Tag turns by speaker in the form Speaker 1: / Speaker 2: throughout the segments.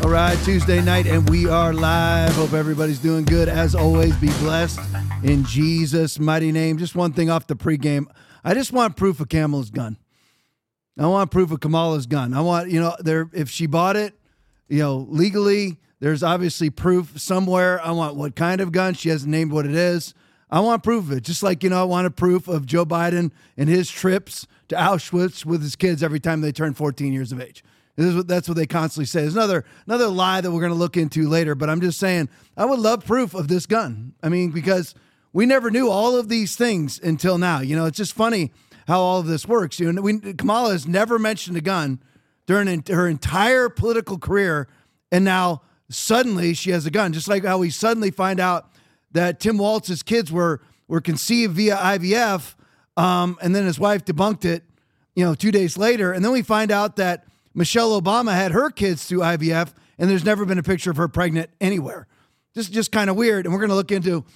Speaker 1: All right, Tuesday night, and we are live. Hope everybody's doing good. As always, be blessed in Jesus' mighty name. Just one thing off the pregame. I just want proof of Kamala's gun. I want proof of Kamala's gun. I want, if she bought it, legally, there's obviously proof somewhere. I want what kind of gun. She hasn't named what it is. I want proof of it. Just like, I want a proof of Joe Biden and his trips to Auschwitz with his kids every time they turn 14 years of age. That's what they constantly say. There's another lie that we're going to look into later, but I'm just saying I would love proof of this gun. I mean, because we never knew all of these things until now. It's just funny how all of this works. Kamala has never mentioned a gun during her entire political career, and now suddenly she has a gun. Just like how we suddenly find out that Tim Walz's kids were conceived via IVF, and then his wife debunked it, 2 days later, and then we find out that Michelle Obama had her kids through IVF, and there's never been a picture of her pregnant anywhere. Just kind of weird. And we're going to look into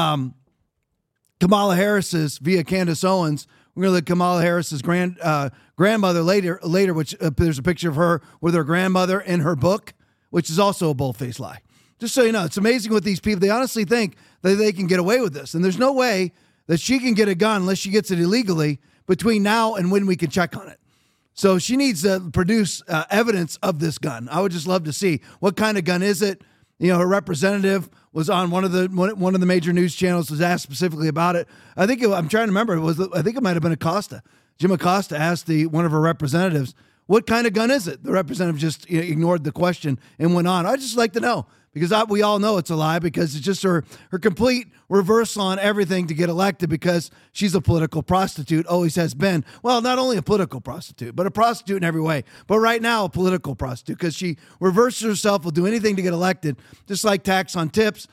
Speaker 1: Kamala Harris's via Candace Owens. We're going to look at Kamala Harris's grandmother later, which there's a picture of her with her grandmother in her book, which is also a bold-faced lie. Just so you know, it's amazing what these people, they honestly think that they can get away with this. And there's no way that she can get a gun unless she gets it illegally between now and when we can check on it. So she needs to produce evidence of this gun. I would just love to see what kind of gun is it. Her representative was on one of the major news channels, was asked specifically about it. I'm trying to remember. I think it might have been Acosta. Jim Acosta asked one of her representatives, "What kind of gun is it?" The representative just ignored the question and went on. I'd just like to know, because we all know it's a lie, because it's just her complete reversal on everything to get elected, because she's a political prostitute, always has been. Well, not only a political prostitute, but a prostitute in every way. But right now, a political prostitute, because she reverses herself, will do anything to get elected, just like tax on tips.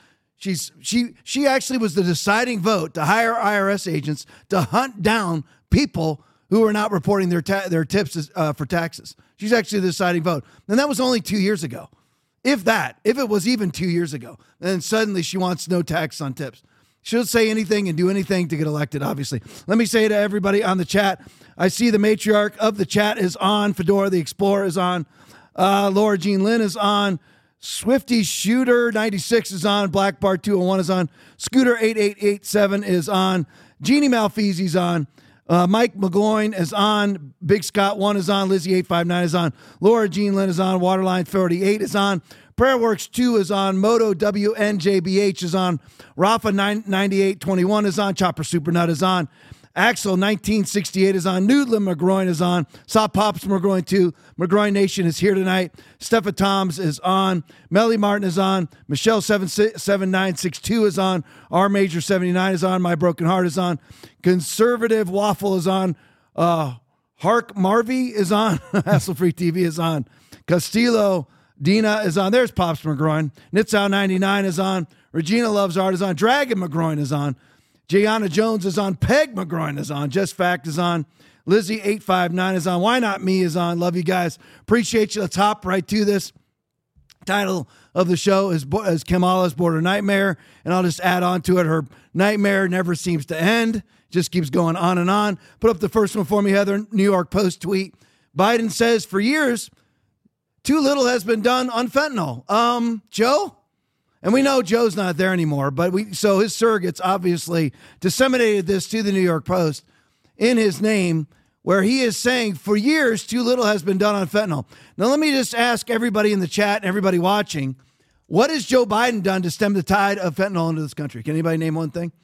Speaker 1: She actually was the deciding vote to hire IRS agents to hunt down people who are not reporting their tips for taxes. She's actually the deciding vote. And that was only 2 years ago. If it was even 2 years ago, then suddenly she wants no tax on tips. She'll say anything and do anything to get elected, obviously. Let me say to everybody on the chat, I see the matriarch of the chat is on. Fedora the Explorer is on. Laura Jean Lynn is on. Swifty Shooter 96 is on. Black Bar 201 is on. Scooter 8887 is on. Jeannie Malfeasi's on. Mike McGloin is on. Big Scott 1 is on. Lizzie 859 is on. Laura Jean Lynn is on. Waterline 38 is on. Prayerworks 2 is on. Moto WNJBH is on. Rafa 9821 is on. Chopper Supernut is on. Axel 1968 is on. Noodlin McGroin is on. Saw Pops McGroin 2. McGroin Nation is here tonight. Steffa Toms is on. Melly Martin is on. Michelle 7962 is on. R Major 79 is on. My Broken Heart is on. Conservative Waffle is on. Hark Marvy is on. Hassle Free TV is on. Castillo Dina is on. There's Pops McGroin. Nitzau 99 is on. Regina Loves Art is on. Dragon McGroin is on. Gianna Jones is on. Peg McGroin is on. Just Fact is on. Lizzie 859 is on. Why Not Me is on. Love you guys. Appreciate you. Let's hop right to this. Title of the show is Kamala's Border Nightmare, and I'll just add on to it. Her nightmare never seems to end. Just keeps going on and on. Put up the first one for me, Heather. New York Post tweet. Biden says for years, too little has been done on fentanyl. Joe? And we know Joe's not there anymore, so his surrogates obviously disseminated this to the New York Post in his name, where he is saying for years too little has been done on fentanyl. Now, let me just ask everybody in the chat and everybody watching, what has Joe Biden done to stem the tide of fentanyl into this country? Can anybody name one thing?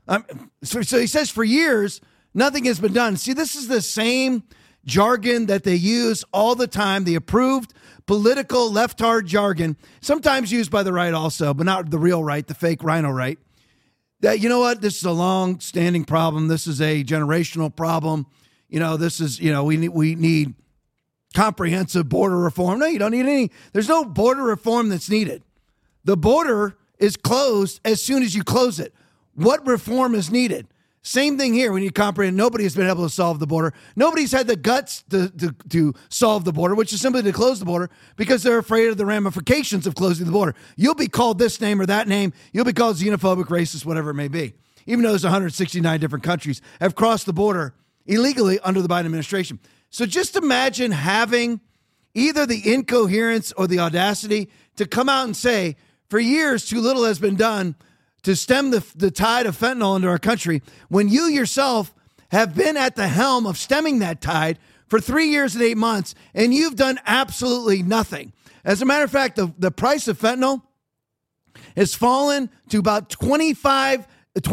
Speaker 1: So he says for years, nothing has been done. See, this is the same jargon that they use all the time, the approved political leftard jargon, sometimes used by the right also, but not the real right, the fake rhino right. That, you know what, this is a long-standing problem. This is a generational problem. This is, we need comprehensive border reform. No, you don't need any. There's no border reform that's needed. The border is closed as soon as you close it. What reform is needed? Same thing here. We need to comprehend. Nobody has been able to solve the border. Nobody's had the guts to solve the border, which is simply to close the border, because they're afraid of the ramifications of closing the border. You'll be called this name or that name. You'll be called xenophobic, racist, whatever it may be. Even though there's 169 different countries have crossed the border illegally under the Biden administration. So just imagine having either the incoherence or the audacity to come out and say, for years, too little has been done to stem the tide of fentanyl into our country, when you yourself have been at the helm of stemming that tide for 3 years and 8 months, and you've done absolutely nothing. As a matter of fact, the price of fentanyl has fallen to about 25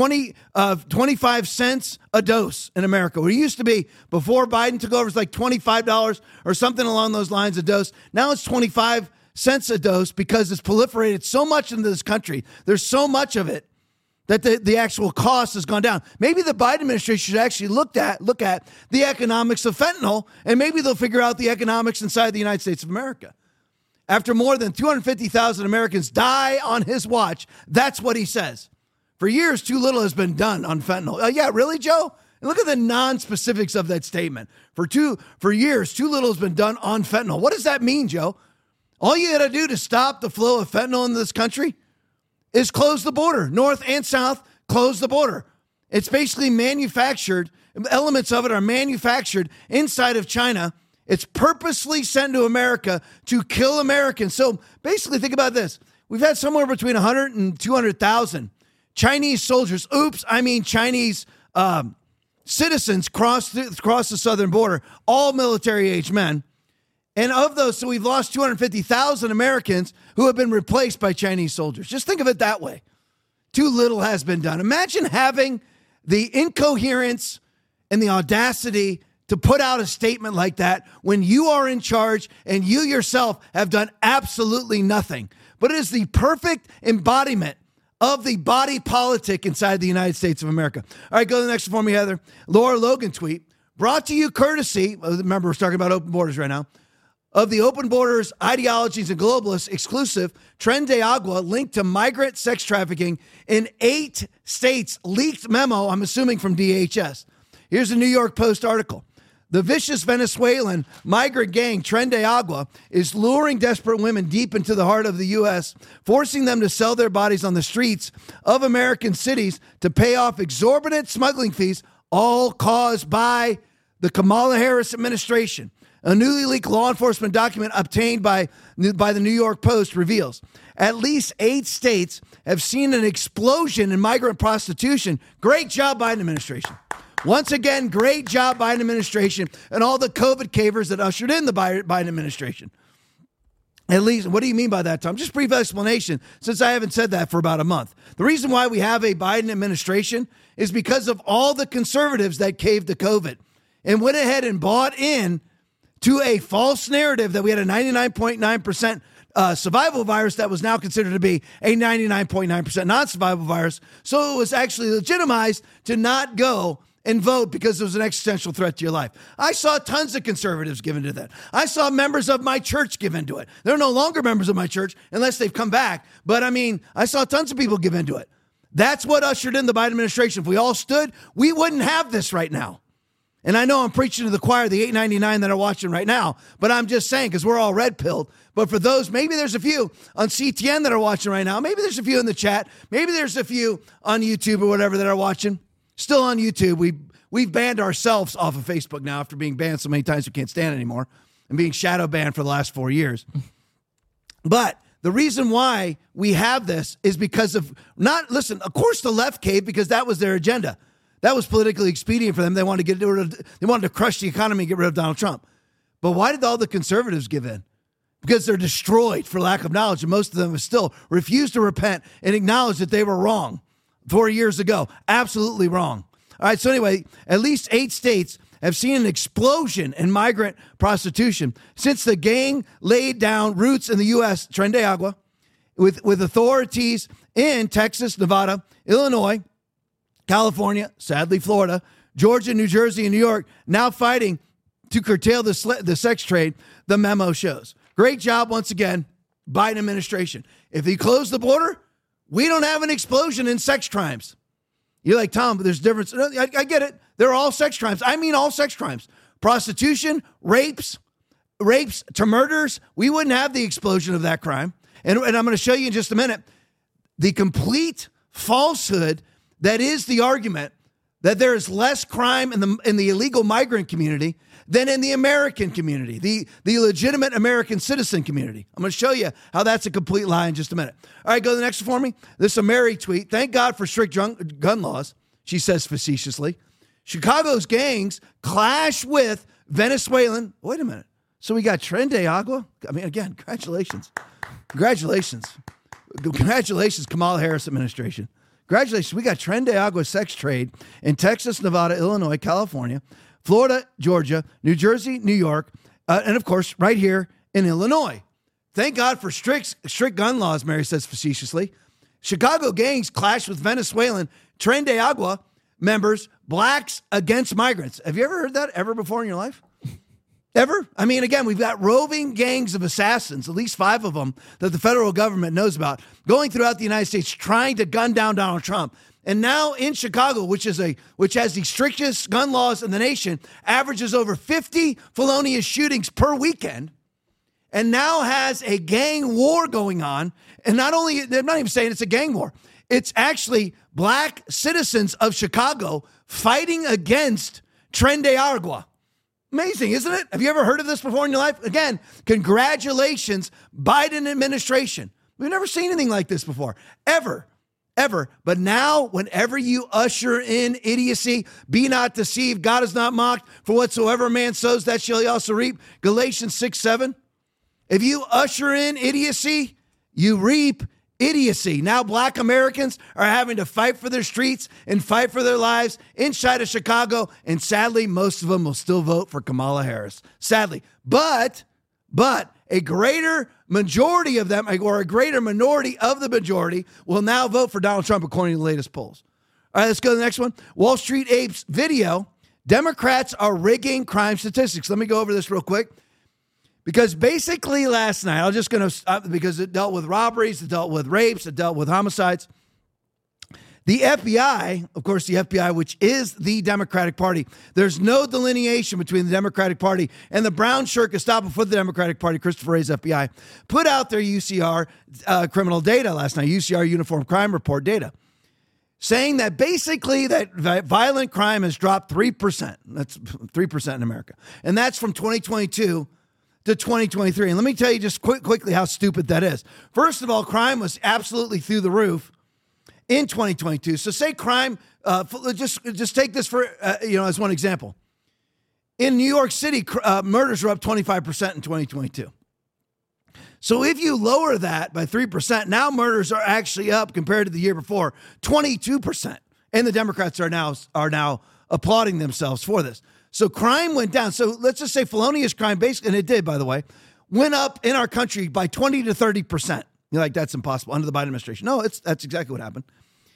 Speaker 1: cents a dose in America. Where it used to be before Biden took over, it's like $25 or something along those lines a dose. Now it's 25 cents a dose because it's proliferated so much into this country. There's so much of it that the actual cost has gone down. Maybe the Biden administration should actually look at the economics of fentanyl, and maybe they'll figure out the economics inside the United States of America. After more than 250,000 Americans die on his watch, that's what he says. For years, too little has been done on fentanyl. Yeah, really, Joe? And look at the non-specifics of that statement. For years, too little has been done on fentanyl. What does that mean, Joe? All you got to do to stop the flow of fentanyl in this country is close the border. North and south, close the border. It's basically manufactured. Elements of it are manufactured inside of China. It's purposely sent to America to kill Americans. So basically, think about this. We've had somewhere between 100 and 200,000 Chinese soldiers, Chinese citizens cross the southern border, all military-age men. And of those, so we've lost 250,000 Americans who have been replaced by Chinese soldiers. Just think of it that way. Too little has been done. Imagine having the incoherence and the audacity to put out a statement like that when you are in charge and you yourself have done absolutely nothing. But it is the perfect embodiment of the body politic inside the United States of America. All right, go to the next one for me, Heather. Laura Logan tweet, brought to you courtesy, remember we're talking about open borders right now, of the Open Borders Ideologies and Globalists exclusive Tren de Agua linked to migrant sex trafficking in 8 states leaked memo, I'm assuming from DHS. Here's a New York Post article. The vicious Venezuelan migrant gang Tren de Agua is luring desperate women deep into the heart of the U.S., forcing them to sell their bodies on the streets of American cities to pay off exorbitant smuggling fees, all caused by the Kamala Harris administration. A newly leaked law enforcement document obtained by the New York Post reveals at least 8 states have seen an explosion in migrant prostitution. Great job, Biden administration. Once again, great job, Biden administration, and all the COVID cavers that ushered in the Biden administration. At least, what do you mean by that, Tom? Just brief explanation, since I haven't said that for about a month. The reason why we have a Biden administration is because of all the conservatives that caved to COVID and went ahead and bought in to a false narrative that we had a 99.9% survival virus that was now considered to be a 99.9% non-survival virus. So it was actually legitimized to not go and vote because it was an existential threat to your life. I saw tons of conservatives give into that. I saw members of my church give into it. They're no longer members of my church unless they've come back. But I saw tons of people give into it. That's what ushered in the Biden administration. If we all stood, we wouldn't have this right now. And I know I'm preaching to the choir, the 899 that are watching right now, but I'm just saying because we're all red-pilled. But for those, maybe there's a few on CTN that are watching right now. Maybe there's a few in the chat. Maybe there's a few on YouTube or whatever that are watching. Still on YouTube. We've banned ourselves off of Facebook now after being banned so many times we can't stand it anymore and being shadow banned for the last 4 years. But the reason why we have this is because of of course the left caved because that was their agenda. That was politically expedient for them. They wanted to crush the economy and get rid of Donald Trump. But why did all the conservatives give in? Because they're destroyed for lack of knowledge, and most of them have still refused to repent and acknowledge that they were wrong 4 years ago. Absolutely wrong. All right, so anyway, at least 8 states have seen an explosion in migrant prostitution since the gang laid down roots in the U.S., Tren de Agua, with authorities in Texas, Nevada, Illinois, California, sadly Florida, Georgia, New Jersey, and New York now fighting to curtail the sex trade, the memo shows. Great job once again, Biden administration. If he closed the border, we don't have an explosion in sex crimes. You're like, Tom, but there's a difference. I get it. They're all sex crimes. I mean all sex crimes. Prostitution, rapes to murders. We wouldn't have the explosion of that crime. And I'm going to show you in just a minute the complete falsehood that is the argument that there is less crime in the illegal migrant community than in the American community, the legitimate American citizen community. I'm going to show you how that's a complete lie in just a minute. All right, go to the next one for me. This is a Mary tweet. Thank God for strict gun laws, she says facetiously. Chicago's gangs clash with Venezuelan. Wait a minute. So we got Tren de Agua? I mean, again, congratulations. Congratulations. Congratulations, Kamala Harris administration. Congratulations. We got Tren de Agua sex trade in Texas, Nevada, Illinois, California, Florida, Georgia, New Jersey, New York, and of course, right here in Illinois. Thank God for strict gun laws, Mary says facetiously. Chicago gangs clash with Venezuelan Tren de Agua members, blacks against migrants. Have you ever heard that ever before in your life? Ever? I mean, again, we've got roving gangs of assassins, at least 5 of them that the federal government knows about, going throughout the United States trying to gun down Donald Trump. And now in Chicago, which has the strictest gun laws in the nation, averages over 50 felonious shootings per weekend, and now has a gang war going on. And not only, they're not even saying it's a gang war, it's actually black citizens of Chicago fighting against Tren de Agua. Amazing, isn't it? Have you ever heard of this before in your life? Again, congratulations, Biden administration. We've never seen anything like this before, ever. But now, whenever you usher in idiocy, be not deceived, God is not mocked, for whatsoever a man sows, that shall he also reap. Galatians 6:7. If you usher in idiocy, you reap idiocy. Now black Americans are having to fight for their streets and fight for their lives inside of Chicago. And sadly, most of them will still vote for Kamala Harris. Sadly. But a greater majority of them, or a greater minority of the majority, will now vote for Donald Trump according to the latest polls. All right, let's go to the next one. Wall Street Apes video. Democrats are rigging crime statistics. Let me go over this real quick. Because basically last night, I'm just going to, because it dealt with robberies, it dealt with rapes, it dealt with homicides. The FBI, of course, the FBI, which is the Democratic Party, there's no delineation between the Democratic Party and the brown shirt Gestapo for the Democratic Party, Christopher Wray's FBI, put out their UCR criminal data last night, UCR Uniform Crime Report data, saying that basically that violent crime has dropped 3%. That's 3% in America. And that's from 2022 to 2023. And let me tell you just quickly how stupid that is. First of all, crime was absolutely through the roof in 2022. So say crime, just take this for, as one example. In New York City, murders are up 25% in 2022. So if you lower that by 3%, now murders are actually up compared to the year before, 22%. And the Democrats are now applauding themselves for this. So crime went down. So let's just say felonious crime, basically, and it did, by the way, went up in our country by 20 to 30%. You're like, that's impossible under the Biden administration. No, that's exactly what happened.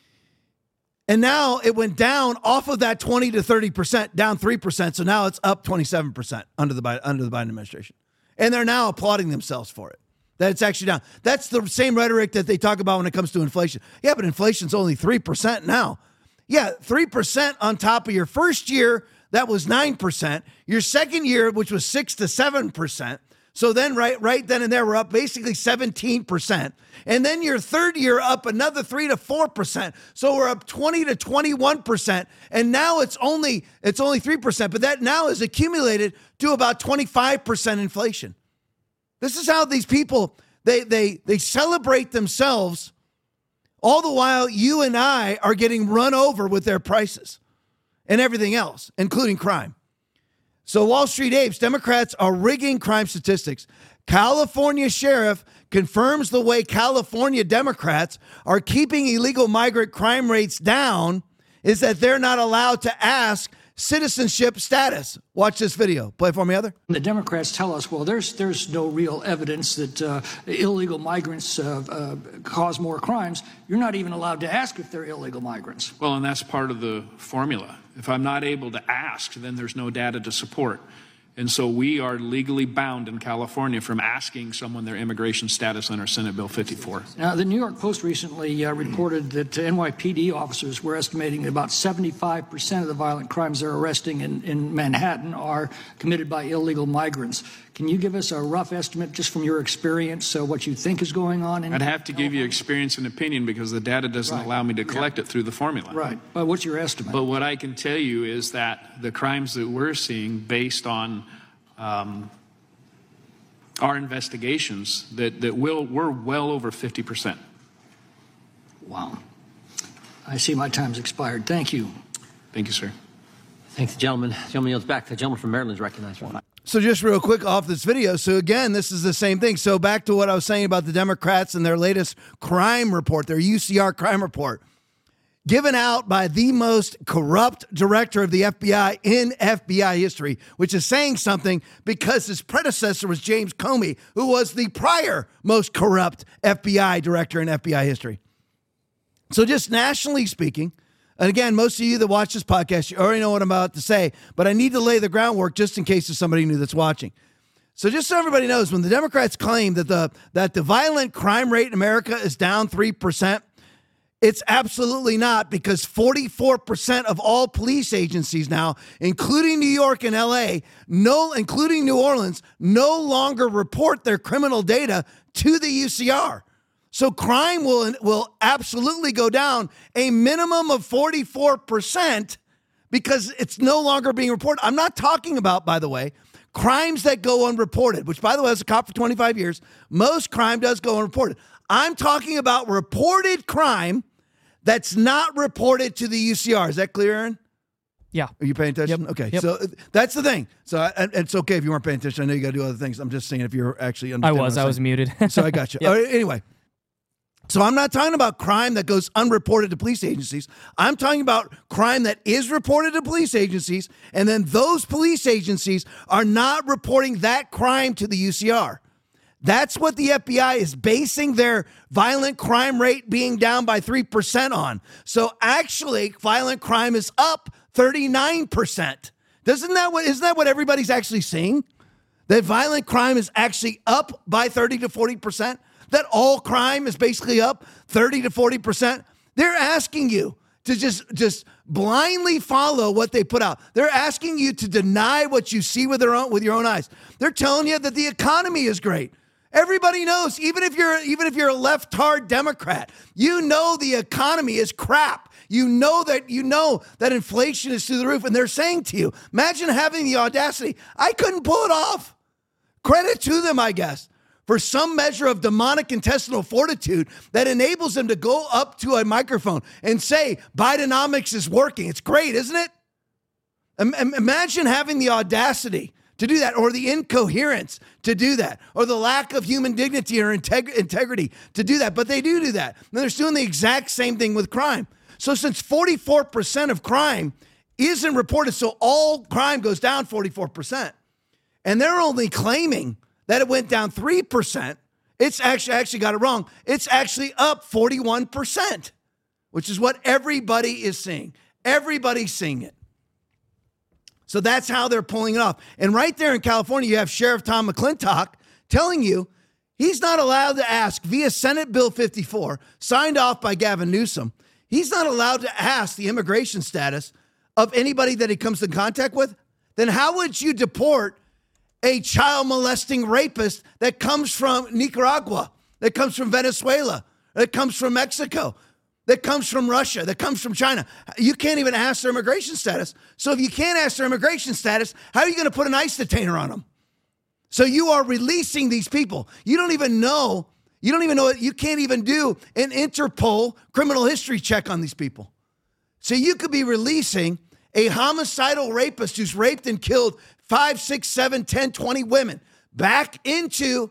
Speaker 1: And now it went down off of that 20 to 30%, down 3%. So now it's up 27% under the Biden administration. And they're now applauding themselves for it, that it's actually down. That's the same rhetoric that they talk about when it comes to inflation. Yeah, but inflation's only 3% now. Yeah, 3% on top of your first year, that was 9%. Your second year, which was 6 to 7%. So then right then and there, we're up basically 17%. And then your third year up another 3 to 4%. So we're up 20 to 21%. And now it's only 3%, but that now is accumulated to about 25% inflation. This is how these people, they celebrate themselves, all the while you and I are getting run over with their prices and everything else, including crime. So Wall Street Apes, Democrats are rigging crime statistics. California sheriff confirms the way California Democrats are keeping illegal migrant crime rates down is that they're not allowed to ask citizenship status. Watch this video. Play it for me, Heather.
Speaker 2: The Democrats tell us, well, there's no real evidence that illegal migrants cause more crimes. You're not even allowed to ask if they're illegal migrants.
Speaker 3: Well, and that's part of the formula. If I'm not able to ask, then there's no data to support. And so we are legally bound in California from asking someone their immigration status under Senate Bill 54.
Speaker 2: Now, the New York Post recently reported that NYPD officers were estimating that about 75% of the violent crimes they're arresting in Manhattan are committed by illegal migrants. Can you give us a rough estimate just from your experience, what you think is going on?
Speaker 3: I'd have to give you experience and opinion because the data doesn't allow me to collect it through the formula.
Speaker 2: Right. But what's your estimate?
Speaker 3: But what I can tell you is that the crimes that we're seeing based on our investigations that we're well over 50%.
Speaker 2: Wow. I see my time's expired. Thank you.
Speaker 3: Thank you, sir.
Speaker 4: Thanks, gentleman. Gentleman yields back. The gentleman from Maryland is recognized for 1 minute.
Speaker 1: So just real quick off this video. So again, this is the same thing. So back to what I was saying about the Democrats and their latest crime report, their UCR crime report, given out by the most corrupt director of the FBI in FBI history, which is saying something because his predecessor was James Comey, who was the prior most corrupt FBI director in FBI history. So just nationally speaking, and again, most of you that watch this podcast, you already know what I'm about to say, but I need to lay the groundwork just in case there's somebody new that's watching. So just so everybody knows, when the Democrats claim that the violent crime rate in America is down 3%, it's absolutely not, because 44% of all police agencies now, including New York and LA, including New Orleans, no longer report their criminal data to the UCR. So crime will absolutely go down a minimum of 44% because it's no longer being reported. I'm not talking about, by the way, crimes that go unreported, which, by the way, as a cop for 25 years, most crime does go unreported. I'm talking about reported crime that's not reported to the UCR. Is that clear, Aaron?
Speaker 5: Yeah.
Speaker 1: Are you paying attention?
Speaker 5: Yep.
Speaker 1: Okay.
Speaker 5: Yep.
Speaker 1: So that's the thing. So and it's okay if you weren't paying attention. I know you got to do other things. I'm just saying if you're actually understanding.
Speaker 5: I was muted.
Speaker 1: So I got you.
Speaker 5: Yep.
Speaker 1: All right, anyway. So I'm not talking about crime that goes unreported to police agencies. I'm talking about crime that is reported to police agencies, and then those police agencies are not reporting that crime to the UCR. That's what the FBI is basing their violent crime rate being down by 3% on. So actually, violent crime is up 39%. Isn't that what everybody's actually seeing? That violent crime is actually up by 30 to 40%? That all crime is basically up 30 to 40%? They're asking you to just blindly follow what they put out. They're asking you to deny what you see with your own eyes. They're telling you that the economy is great. Everybody knows, even if you're a left-hard Democrat, you know the economy is crap. You know that inflation is through the roof, and they're saying to you, imagine having the audacity. I couldn't pull it off. Credit to them, I guess, for some measure of demonic intestinal fortitude that enables them to go up to a microphone and say, Bidenomics is working. It's great, isn't it? Imagine having the audacity to do that, or the incoherence to do that, or the lack of human dignity or integrity to do that. But they do that. And they're doing the exact same thing with crime. So since 44% of crime isn't reported, so all crime goes down 44%, and they're only claiming that it went down 3%, it's actually got it wrong. It's actually up 41%, which is what everybody is seeing. Everybody's seeing it. So that's how they're pulling it off. And right there in California, you have Sheriff Tom McClintock telling you he's not allowed to ask via Senate Bill 54, signed off by Gavin Newsom. He's not allowed to ask the immigration status of anybody that he comes in contact with. Then how would you deport a child molesting rapist that comes from Nicaragua, that comes from Venezuela, that comes from Mexico, that comes from Russia, that comes from China? You can't even ask their immigration status. So if you can't ask their immigration status, how are you going to put an ICE detainer on them? So you are releasing these people. You don't even know. You can't even do an Interpol criminal history check on these people. So you could be releasing a homicidal rapist who's raped and killed 5, 6, 7, 10, 20 women back into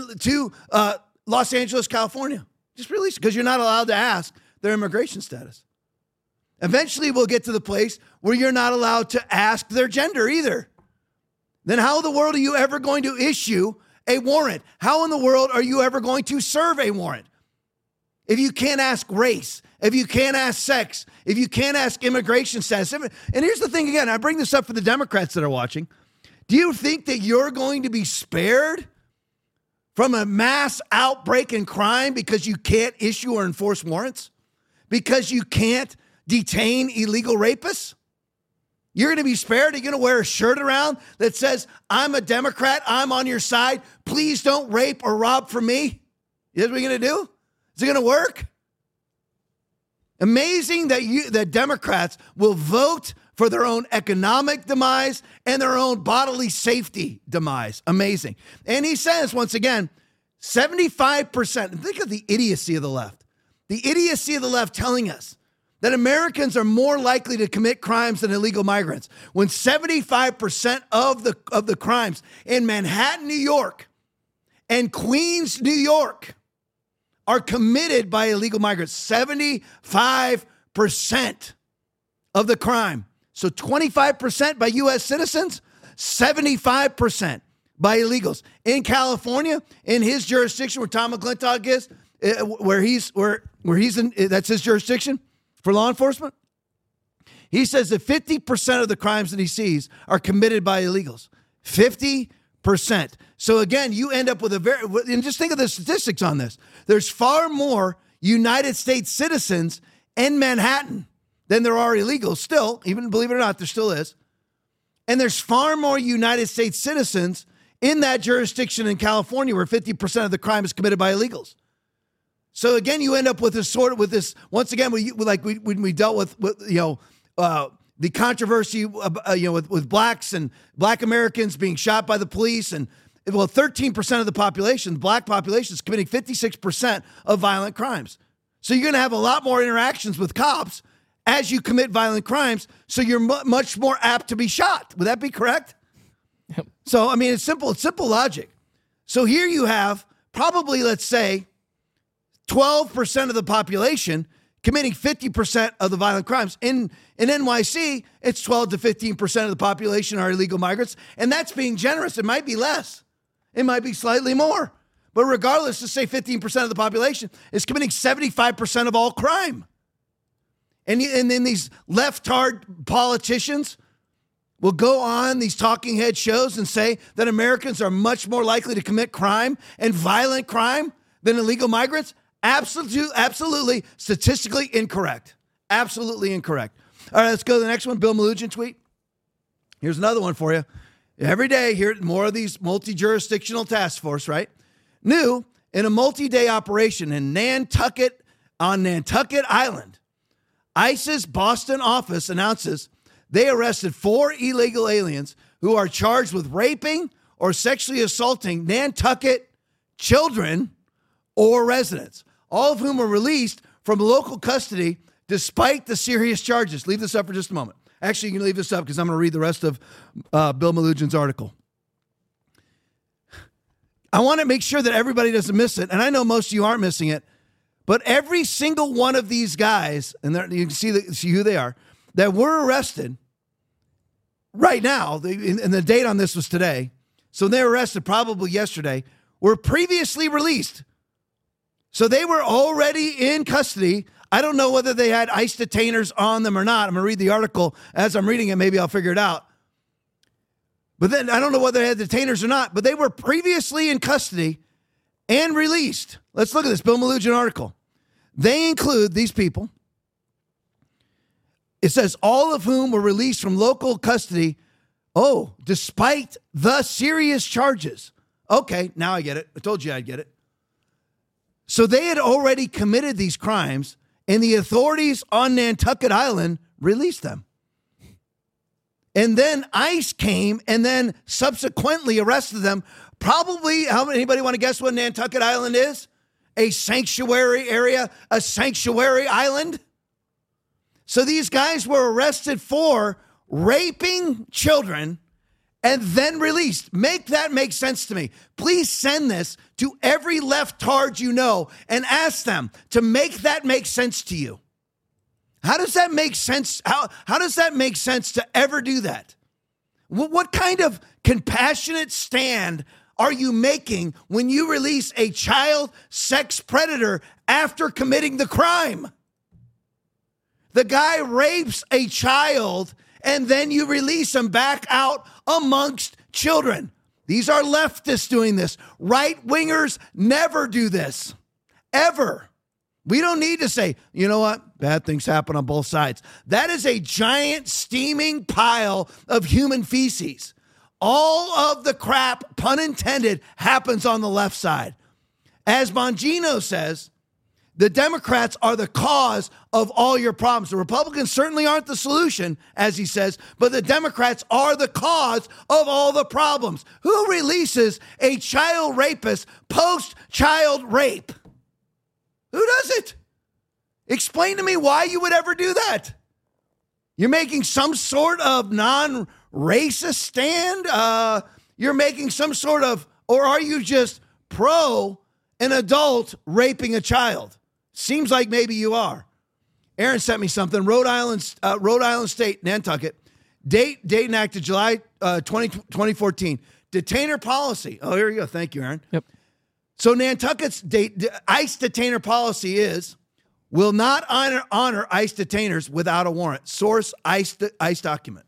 Speaker 1: Los Angeles, California. Just release it, because you're not allowed to ask their immigration status. Eventually, we'll get to the place where you're not allowed to ask their gender either. Then how in the world are you ever going to issue a warrant? How in the world are you ever going to serve a warrant? If you can't ask race, if you can't ask sex, if you can't ask immigration status. And here's the thing again, I bring this up for the Democrats that are watching. Do you think that you're going to be spared from a mass outbreak in crime because you can't issue or enforce warrants? Because you can't detain illegal rapists? You're going to be spared? Are you going to wear a shirt around that says, I'm a Democrat, I'm on your side, please don't rape or rob from me? Is what you're going to do? Is it going to work? Amazing that Democrats will vote for their own economic demise and their own bodily safety demise. Amazing. And he says, once again, 75%. Think of the idiocy of the left. The idiocy of the left telling us that Americans are more likely to commit crimes than illegal migrants, when 75% of the crimes in Manhattan, New York, and Queens, New York, are committed by illegal migrants. 75% of the crime. So 25% by U.S. citizens, 75% by illegals. In California, in his jurisdiction, where Tom McClintock is, where he's in, that's his jurisdiction for law enforcement. He says that 50% of the crimes that he sees are committed by illegals. 50%. So again, you end up with and just think of the statistics on this. There's far more United States citizens in Manhattan than there are illegals. Still, even believe it or not, there still is. And there's far more United States citizens in that jurisdiction in California, where 50% of the crime is committed by illegals. So again, you end up with this once again, when we dealt with the controversy, with blacks and black Americans being shot by the police, and 13% of the population, the black population, is committing 56% of violent crimes. So you're going to have a lot more interactions with cops as you commit violent crimes. So you're much more apt to be shot. Would that be correct?
Speaker 5: Yep.
Speaker 1: So, I mean, it's simple logic. So here you have probably, let's say, 12% of the population committing 50% of the violent crimes. In NYC, it's 12 to 15% of the population are illegal migrants, and that's being generous. It might be less. It might be slightly more. But regardless, let's say 15% of the population is committing 75% of all crime. And then these leftard politicians will go on these talking head shows and say that Americans are much more likely to commit crime and violent crime than illegal migrants. Absolutely statistically incorrect. Absolutely incorrect. All right, let's go to the next one. Bill Melugin tweet. Here's another one for you. Every day, hear more of these multi-jurisdictional task force, right? New in a multi-day operation in Nantucket, on Nantucket Island. ICE's Boston office announces they arrested 4 illegal aliens who are charged with raping or sexually assaulting Nantucket children or residents, all of whom were released from local custody despite the serious charges. Leave this up for just a moment. Actually, you can leave this up because I'm going to read the rest of Bill Melugin's article. I want to make sure that everybody doesn't miss it, and I know most of you aren't missing it, but every single one of these guys, and you can see who they are, that were arrested right now, and the date on this was today, so they were arrested probably yesterday, were previously released. So they were already in custody. I don't know whether they had ICE detainers on them or not. I'm going to read the article. As I'm reading it, maybe I'll figure it out. But then I don't know whether they had detainers or not, but they were previously in custody and released. Let's look at this Bill Melugin article. They include these people. It says all of whom were released from local custody, despite the serious charges. Okay, now I get it. I told you I'd get it. So they had already committed these crimes, and the authorities on Nantucket Island released them. And then ICE came and then subsequently arrested them. Probably, anybody want to guess what Nantucket Island is? A sanctuary area, a sanctuary island. So these guys were arrested for raping children and then released. Make that make sense to me. Please send this to every leftard you know and ask them to make that make sense to you. How does that make sense? How does that make sense to ever do that? What kind of compassionate stand are you making when you release a child sex predator after committing the crime? The guy rapes a child and then you release him back out amongst children. These are leftists doing this. Right-wingers never do this. Ever. We don't need to say, you know what? Bad things happen on both sides. That is a giant steaming pile of human feces. All of the crap, pun intended, happens on the left side. As Bongino says, The Democrats are the cause of all your problems. The Republicans certainly aren't the solution, as he says, but the Democrats are the cause of all the problems. Who releases a child rapist post-child rape? Who does it? Explain to me why you would ever do that. You're making some sort of non-racist stand? You're making some sort of, or are you just pro an adult raping a child? Seems like maybe you are. Aaron sent me something. Rhode Island State, Nantucket, date enacted July 2014. Detainer policy. Oh, here you go. Thank you, Aaron.
Speaker 5: Yep.
Speaker 1: So Nantucket's ICE detainer policy is will not honor ICE detainers without a warrant. Source ICE document.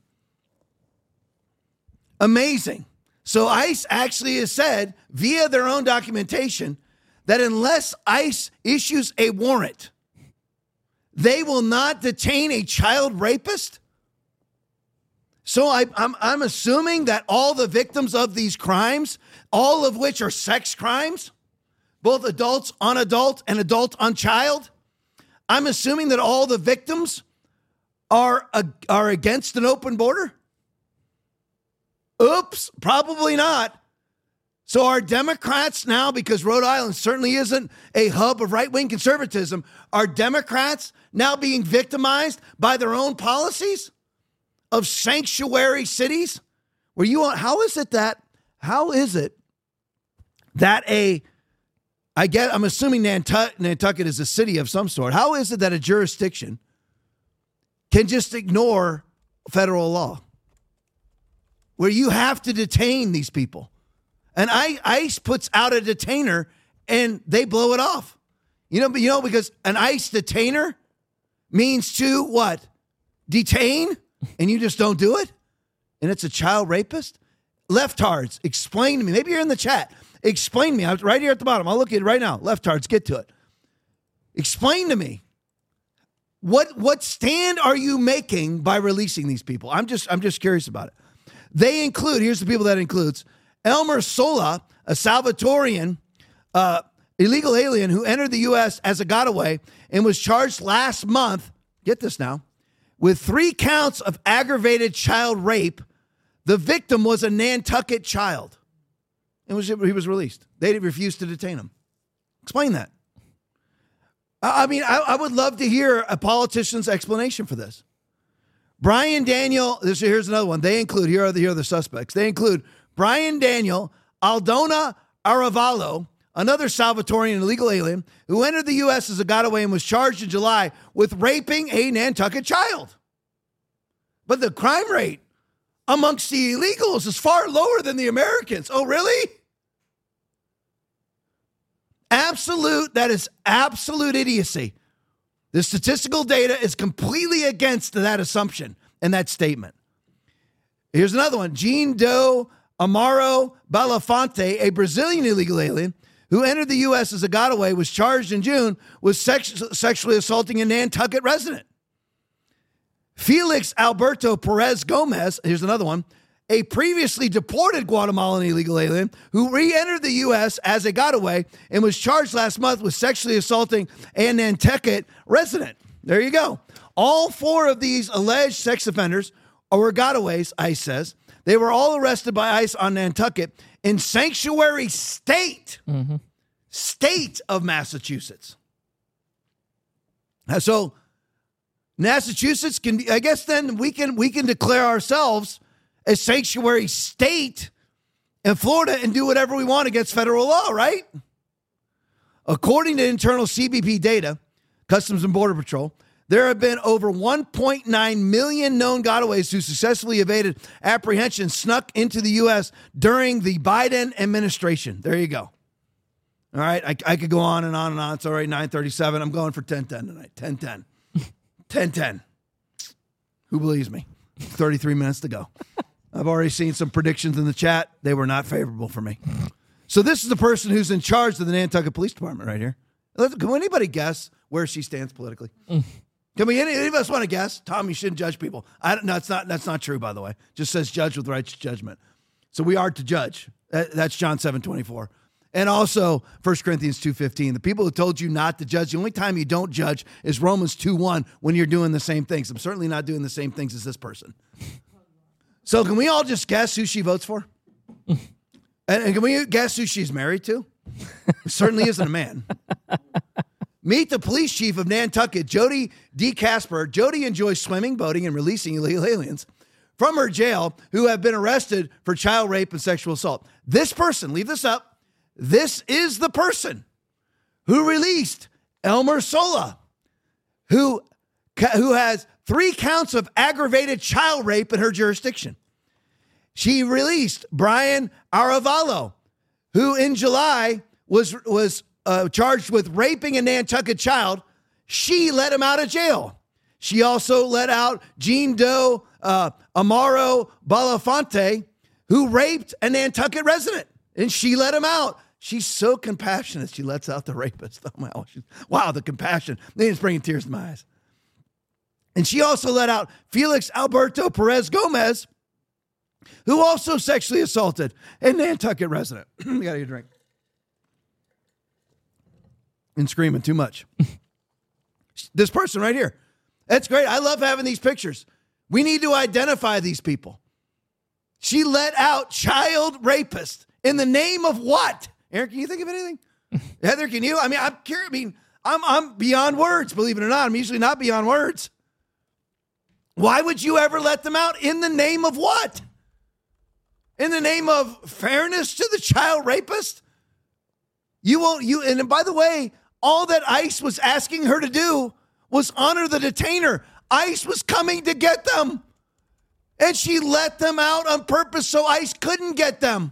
Speaker 1: Amazing. So ICE actually has said via their own documentation that unless ICE issues a warrant, they will not detain a child rapist. So I'm assuming that all the victims of these crimes, all of which are sex crimes, both adults on adult and adult on child, I'm assuming that all the victims are against an open border. Oops, probably not. So are Democrats now, because Rhode Island certainly isn't a hub of right-wing conservatism, are Democrats now being victimized by their own policies of sanctuary cities? How is it that I'm assuming Nantucket is a city of some sort. How is it that a jurisdiction can just ignore federal law where you have to detain these people? And ICE puts out a detainer and they blow it off. Because an ICE detainer means to what? Detain, and you just don't do it? And it's a child rapist? Leftards, explain to me. Maybe you're in the chat. Explain to me. I'm right here at the bottom. I'll look at it right now. Leftards, get to it. Explain to me. What stand are you making by releasing these people? I'm just curious about it. They include, here's the people that includes, Elmer Sola, a Salvatorian illegal alien who entered the U.S. as a gotaway and was charged last month, get this now, with 3 counts of aggravated child rape. The victim was a Nantucket child. He was released. They refused to detain him. Explain that. I would love to hear a politician's explanation for this. Brian Daniel, here's another one. They include, here are the suspects. They include Brian Daniel, Aldona Aravalo, another Salvatorian illegal alien who entered the U.S. as a gotaway and was charged in July with raping a Nantucket child. But the crime rate amongst the illegals is far lower than the Americans. Oh, really? That is absolute idiocy. The statistical data is completely against that assumption and that statement. Here's another one. Jean Doe Amaro Belafonte, a Brazilian illegal alien who entered the U.S. as a gotaway, was charged in June with sexually assaulting a Nantucket resident. Felix Alberto Perez Gomez, here's another one, a previously deported Guatemalan illegal alien who re-entered the U.S. as a gotaway and was charged last month with sexually assaulting a Nantucket resident. There you go. All 4 of these alleged sex offenders were gotaways, ICE says. They were all arrested by ICE on Nantucket in sanctuary state of Massachusetts. So Massachusetts can be, I guess then we can declare ourselves a sanctuary state in Florida and do whatever we want against federal law, right? According to internal CBP data, Customs and Border Patrol, there have been over 1.9 million known gotaways who successfully evaded apprehension snuck into the U.S. during the Biden administration. There you go. All right, I could go on and on and on. It's already 9:37. I'm going for 10-10 tonight. 10-10. 10-10. Who believes me? 33 minutes to go. I've already seen some predictions in the chat. They were not favorable for me. So this is the person who's in charge of the Nantucket Police Department right here. Can anybody guess where she stands politically? Can any of us want to guess? Tom, you shouldn't judge people. That's not true, by the way. Just says judge with righteous judgment. So we are to judge. That's John 7:24. And also 1 Corinthians 2:15. The people who told you not to judge, the only time you don't judge is Romans 2:1 when you're doing the same things. I'm certainly not doing the same things as this person. So can we all just guess who she votes for? And can we guess who she's married to? It certainly isn't a man. Meet the police chief of Nantucket, Jody D. Casper. Jody enjoys swimming, boating, and releasing illegal aliens from her jail who have been arrested for child rape and sexual assault. This person, leave this up, this is the person who released Elmer Sola, who has 3 counts of aggravated child rape in her jurisdiction. She released Brian Aravallo, who in July was charged with raping a Nantucket child. She let him out of jail. She also let out Jean Doe Amaro Belafonte, who raped a Nantucket resident, and she let him out. She's so compassionate. She lets out the rapist. Wow, the compassion. It's bringing tears to my eyes. And she also let out Felix Alberto Perez Gomez, who also sexually assaulted a Nantucket resident. You got to get a drink. And screaming too much. This person right here. That's great. I love having these pictures. We need to identify these people. She let out child rapist in the name of what? Aaron, can you think of anything? Heather, can you? I mean, I'm curious. I mean, I'm beyond words, believe it or not. I'm usually not beyond words. Why would you ever let them out? In the name of what? In the name of fairness to the child rapist? And by the way, all that ICE was asking her to do was honor the detainer. ICE was coming to get them. And she let them out on purpose so ICE couldn't get them.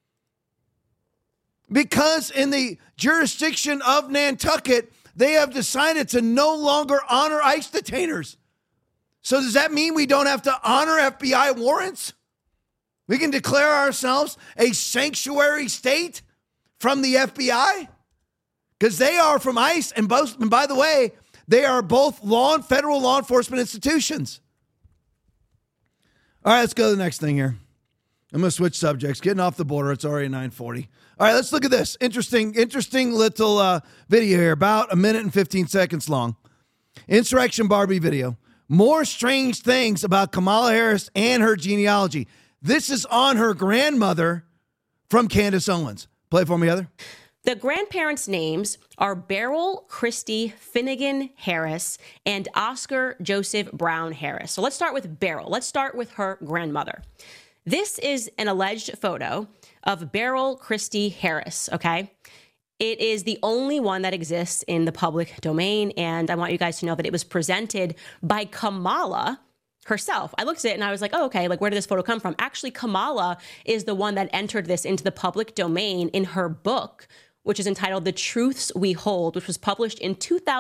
Speaker 1: Because in the jurisdiction of Nantucket, they have decided to no longer honor ICE detainers. So does that mean we don't have to honor FBI warrants? We can declare ourselves a sanctuary state from the FBI? Because they are from ICE, and by the way, they are both federal law enforcement institutions. All right, let's go to the next thing here. I'm going to switch subjects. Getting off the border. It's already 9:40. All right, let's look at this. Interesting little video here, about 1 minute and 15 seconds long. Insurrection Barbie video. More strange things about Kamala Harris and her genealogy. This is on her grandmother from Candace Owens. Play it for me, Heather.
Speaker 5: The grandparents' names are Beryl Christie Finnegan Harris and Oscar Joseph Brown Harris. So let's start with Beryl. Let's start with her grandmother. This is an alleged photo of Beryl Christie Harris, okay? It is the only one that exists in the public domain, and I want you guys to know that it was presented by Kamala herself. I looked at it and I was like, oh, okay, like where did this photo come from? Actually, Kamala is the one that entered this into the public domain in her book, which is entitled The Truths We Hold, which was published in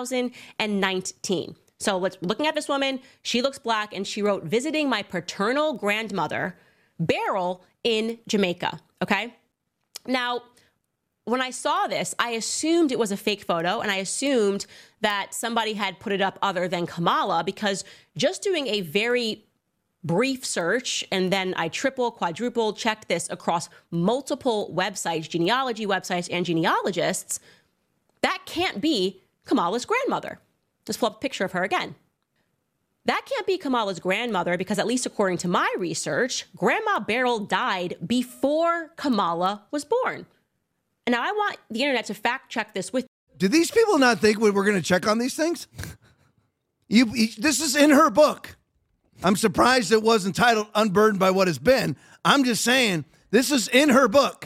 Speaker 5: 2019. So looking at this woman, she looks Black, and she wrote, visiting my paternal grandmother, Beryl, in Jamaica, okay? Now, when I saw this, I assumed it was a fake photo, and I assumed that somebody had put it up other than Kamala, because just doing a very brief search, and then I quadruple checked this across multiple websites, genealogy websites and genealogists, that can't be Kamala's grandmother. Let's pull up a picture of her again. That can't be Kamala's grandmother because, at least according to my research, Grandma Beryl died before Kamala was born. And now I want the internet to fact check this with.
Speaker 1: Do these people not think we're going to check on these things? This is in her book. I'm surprised it wasn't titled Unburdened by What Has Been. I'm just saying, this is in her book.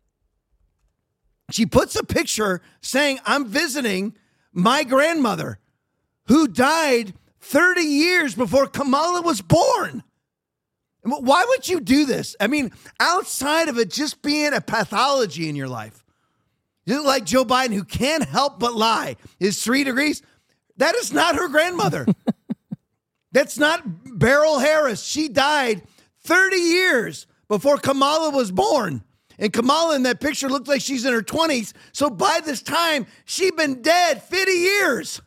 Speaker 1: She puts a picture saying, I'm visiting my grandmother who died 30 years before Kamala was born. Why would you do this? I mean, outside of it just being a pathology in your life, like Joe Biden, who can't help but lie, is 3 degrees. That is not her grandmother. That's not Beryl Harris. She died 30 years before Kamala was born. And Kamala in that picture looked like she's in her 20s. So by this time, she'd been dead 50 years.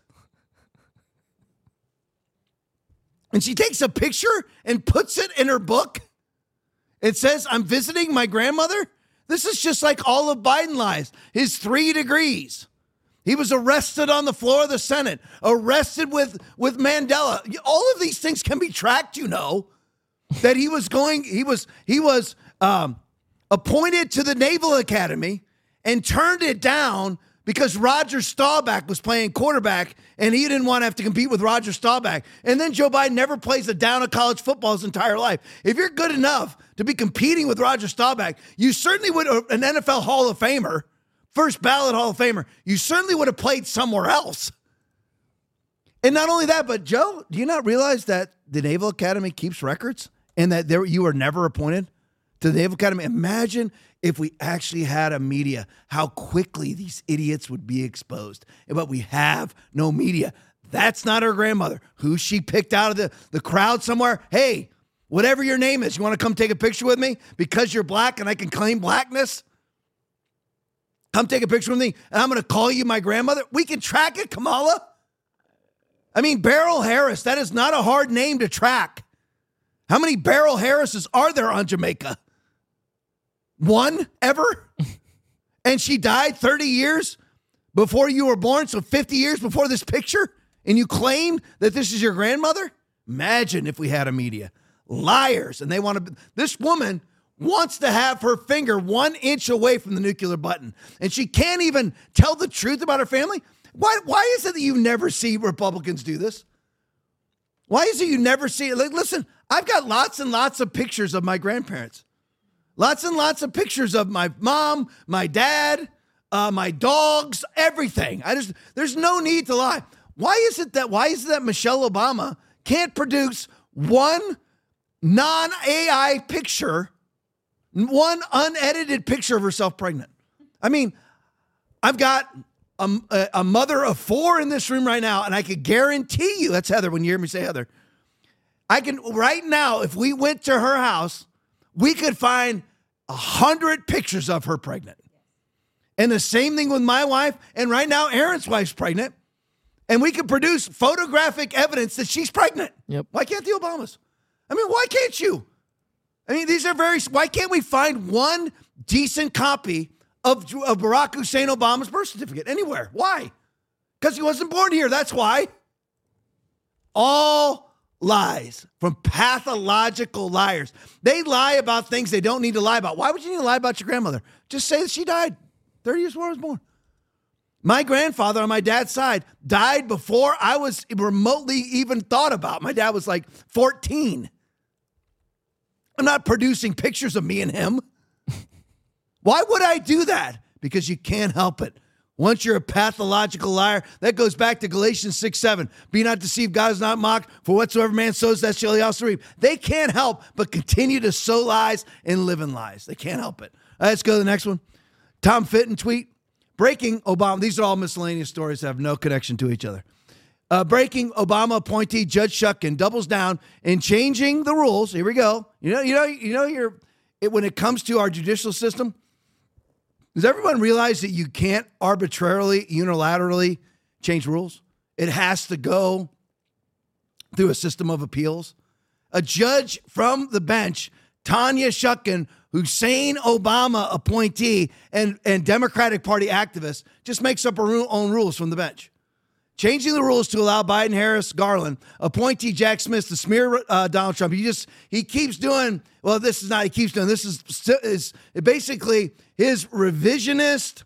Speaker 1: And she takes a picture and puts it in her book. It says, I'm visiting my grandmother. This is just like all of Biden lies. His 3 degrees. He was arrested on the floor of the Senate, arrested with Mandela. All of these things can be tracked, you know. That he was appointed to the Naval Academy and turned it down because Roger Staubach was playing quarterback and he didn't want to have to compete with Roger Staubach. And then Joe Biden never plays a down of college football his entire life. If you're good enough to be competing with Roger Staubach, you certainly would, an NFL Hall of Famer, first ballot Hall of Famer, you certainly would have played somewhere else. And not only that, but Joe, do you not realize that the Naval Academy keeps records and that you were never appointed to the Naval Academy? Imagine if we actually had a media, how quickly these idiots would be exposed. But we have no media. That's not her grandmother. Who she picked out of the crowd somewhere. Hey, whatever your name is, you want to come take a picture with me because you're black and I can claim blackness? Come take a picture with me and I'm going to call you my grandmother? We can track it, Kamala. I mean, Beryl Harris, that is not a hard name to track. How many Beryl Harrises are there on Jamaica? One ever? And she died 30 years before you were born, so 50 years before this picture, and you claim that this is your grandmother? Imagine if we had a media. Liars. And they want to, this woman wants to have her finger 1 inch away from the nuclear button, and she can't even tell the truth about her family. Why is it that you never see Republicans do this? Why is it you never see it? Like, listen, I've got lots and lots of pictures of my grandparents. Lots and lots of pictures of my mom, my dad, my dogs, everything. There's no need to lie. Why is it that Michelle Obama can't produce one non-AI picture, one unedited picture of herself pregnant? I mean, I've got a mother of 4 in this room right now, and I could guarantee you, that's Heather, when you hear me say Heather, I can, right now, if we went to her house, we could find 100 pictures of her pregnant. And the same thing with my wife, and right now, Aaron's wife's pregnant, and we could produce photographic evidence that she's pregnant.
Speaker 6: Yep.
Speaker 1: Why can't the Obamas? I mean, why can't you? I mean, why can't we find one decent copy of Barack Hussein Obama's birth certificate anywhere? Why? Because he wasn't born here. That's why. All lies from pathological liars. They lie about things they don't need to lie about. Why would you need to lie about your grandmother? Just say that she died 30 years before I was born. My grandfather on my dad's side died before I was remotely even thought about. My dad was like 14. I'm not producing pictures of me and him. Why would I do that? Because you can't help it. Once you're a pathological liar, that goes back to Galatians 6:7. Be not deceived, God is not mocked, for whatsoever man sows, that shall he also reap. They can't help but continue to sow lies and live in lies. They can't help it. All right, let's go to the next one. Tom Fitton tweet. Breaking Obama. These are all miscellaneous stories that have no connection to each other. Breaking Obama appointee Judge Shuckin doubles down in changing the rules. Here we go. When it comes to our judicial system, does everyone realize that you can't arbitrarily, unilaterally change rules? It has to go through a system of appeals. A judge from the bench, Tanya Shuckin, Hussein Obama appointee and Democratic Party activist, just makes up her own rules from the bench. Changing the rules to allow Biden, Harris, Garland, appointee Jack Smith to smear Donald Trump. He keeps doing, well, this is not, he keeps doing, this is basically his revisionist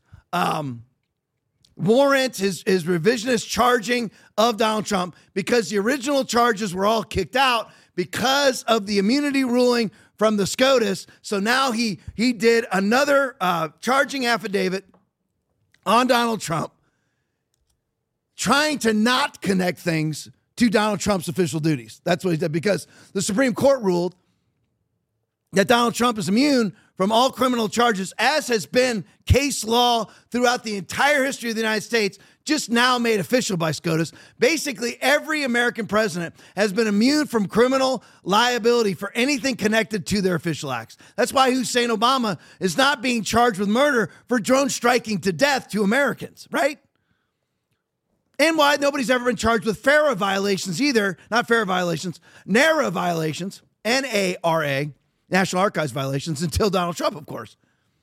Speaker 1: warrant, his revisionist charging of Donald Trump, because the original charges were all kicked out because of the immunity ruling from the SCOTUS. So now he did another charging affidavit on Donald Trump, trying to not connect things to Donald Trump's official duties. That's what he did, because the Supreme Court ruled that Donald Trump is immune from all criminal charges, as has been case law throughout the entire history of the United States, just now made official by SCOTUS. Basically, every American president has been immune from criminal liability for anything connected to their official acts. That's why Hussein Obama is not being charged with murder for drone striking to death to Americans, right? And why nobody's ever been charged with FARA violations either. Not FARA violations, NARA violations, NARA, National Archives violations, until Donald Trump, of course.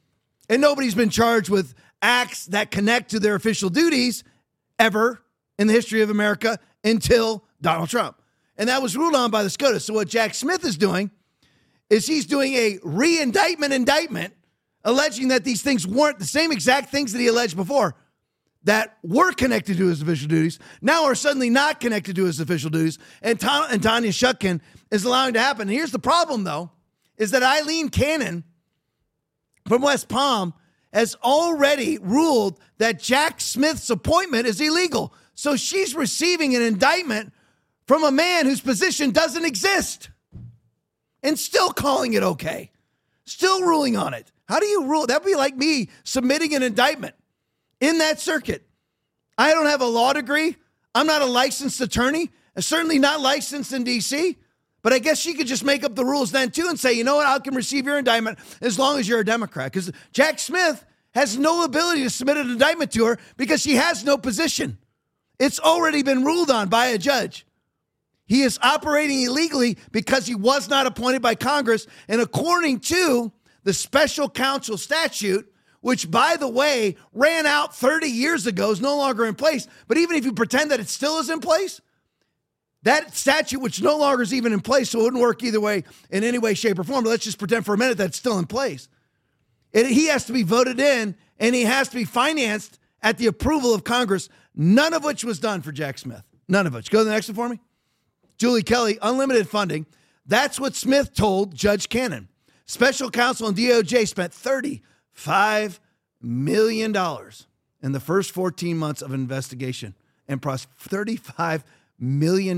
Speaker 1: And nobody's been charged with acts that connect to their official duties ever in the history of America until Donald Trump. And that was ruled on by the SCOTUS. So what Jack Smith is doing is he's doing a indictment, alleging that these things weren't the same exact things that he alleged before that were connected to his official duties, now are suddenly not connected to his official duties. And Tanya Chutkan is allowing it to happen. And here's the problem, though, is that Eileen Cannon from West Palm has already ruled that Jack Smith's appointment is illegal. So she's receiving an indictment from a man whose position doesn't exist and still calling it okay, still ruling on it. How do you rule? That'd be like me submitting an indictment in that circuit. I don't have a law degree. I'm not a licensed attorney. I'm certainly not licensed in D.C., but I guess she could just make up the rules then too and say, you know what, I can receive your indictment as long as you're a Democrat. Because Jack Smith has no ability to submit an indictment to her because she has no position. It's already been ruled on by a judge. He is operating illegally because he was not appointed by Congress. And according to the special counsel statute, which, by the way, ran out 30 years ago, is no longer in place. But even if you pretend that it still is in place, that statute, which no longer is even in place, so it wouldn't work either way in any way, shape, or form. But let's just pretend for a minute that it's still in place. He has to be voted in, and he has to be financed at the approval of Congress, none of which was done for Jack Smith. None of which. Go to the next one for me. Julie Kelly, unlimited funding. That's what Smith told Judge Cannon. Special counsel and DOJ spent $35 million in the first 14 months of investigation and $35 million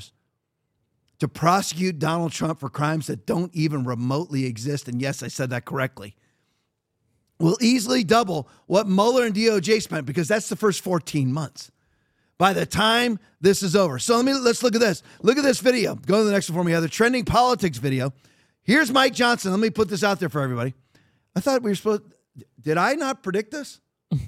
Speaker 1: to prosecute Donald Trump for crimes that don't even remotely exist. And yes, I said that correctly. Will easily double what Mueller and DOJ spent because that's the first 14 months. By the time this is over. So let's look at this. Look at this video. Go to the next one for me. The trending politics video. Here's Mike Johnson. Let me put this out there for everybody. I thought we were supposed... Did I not predict this?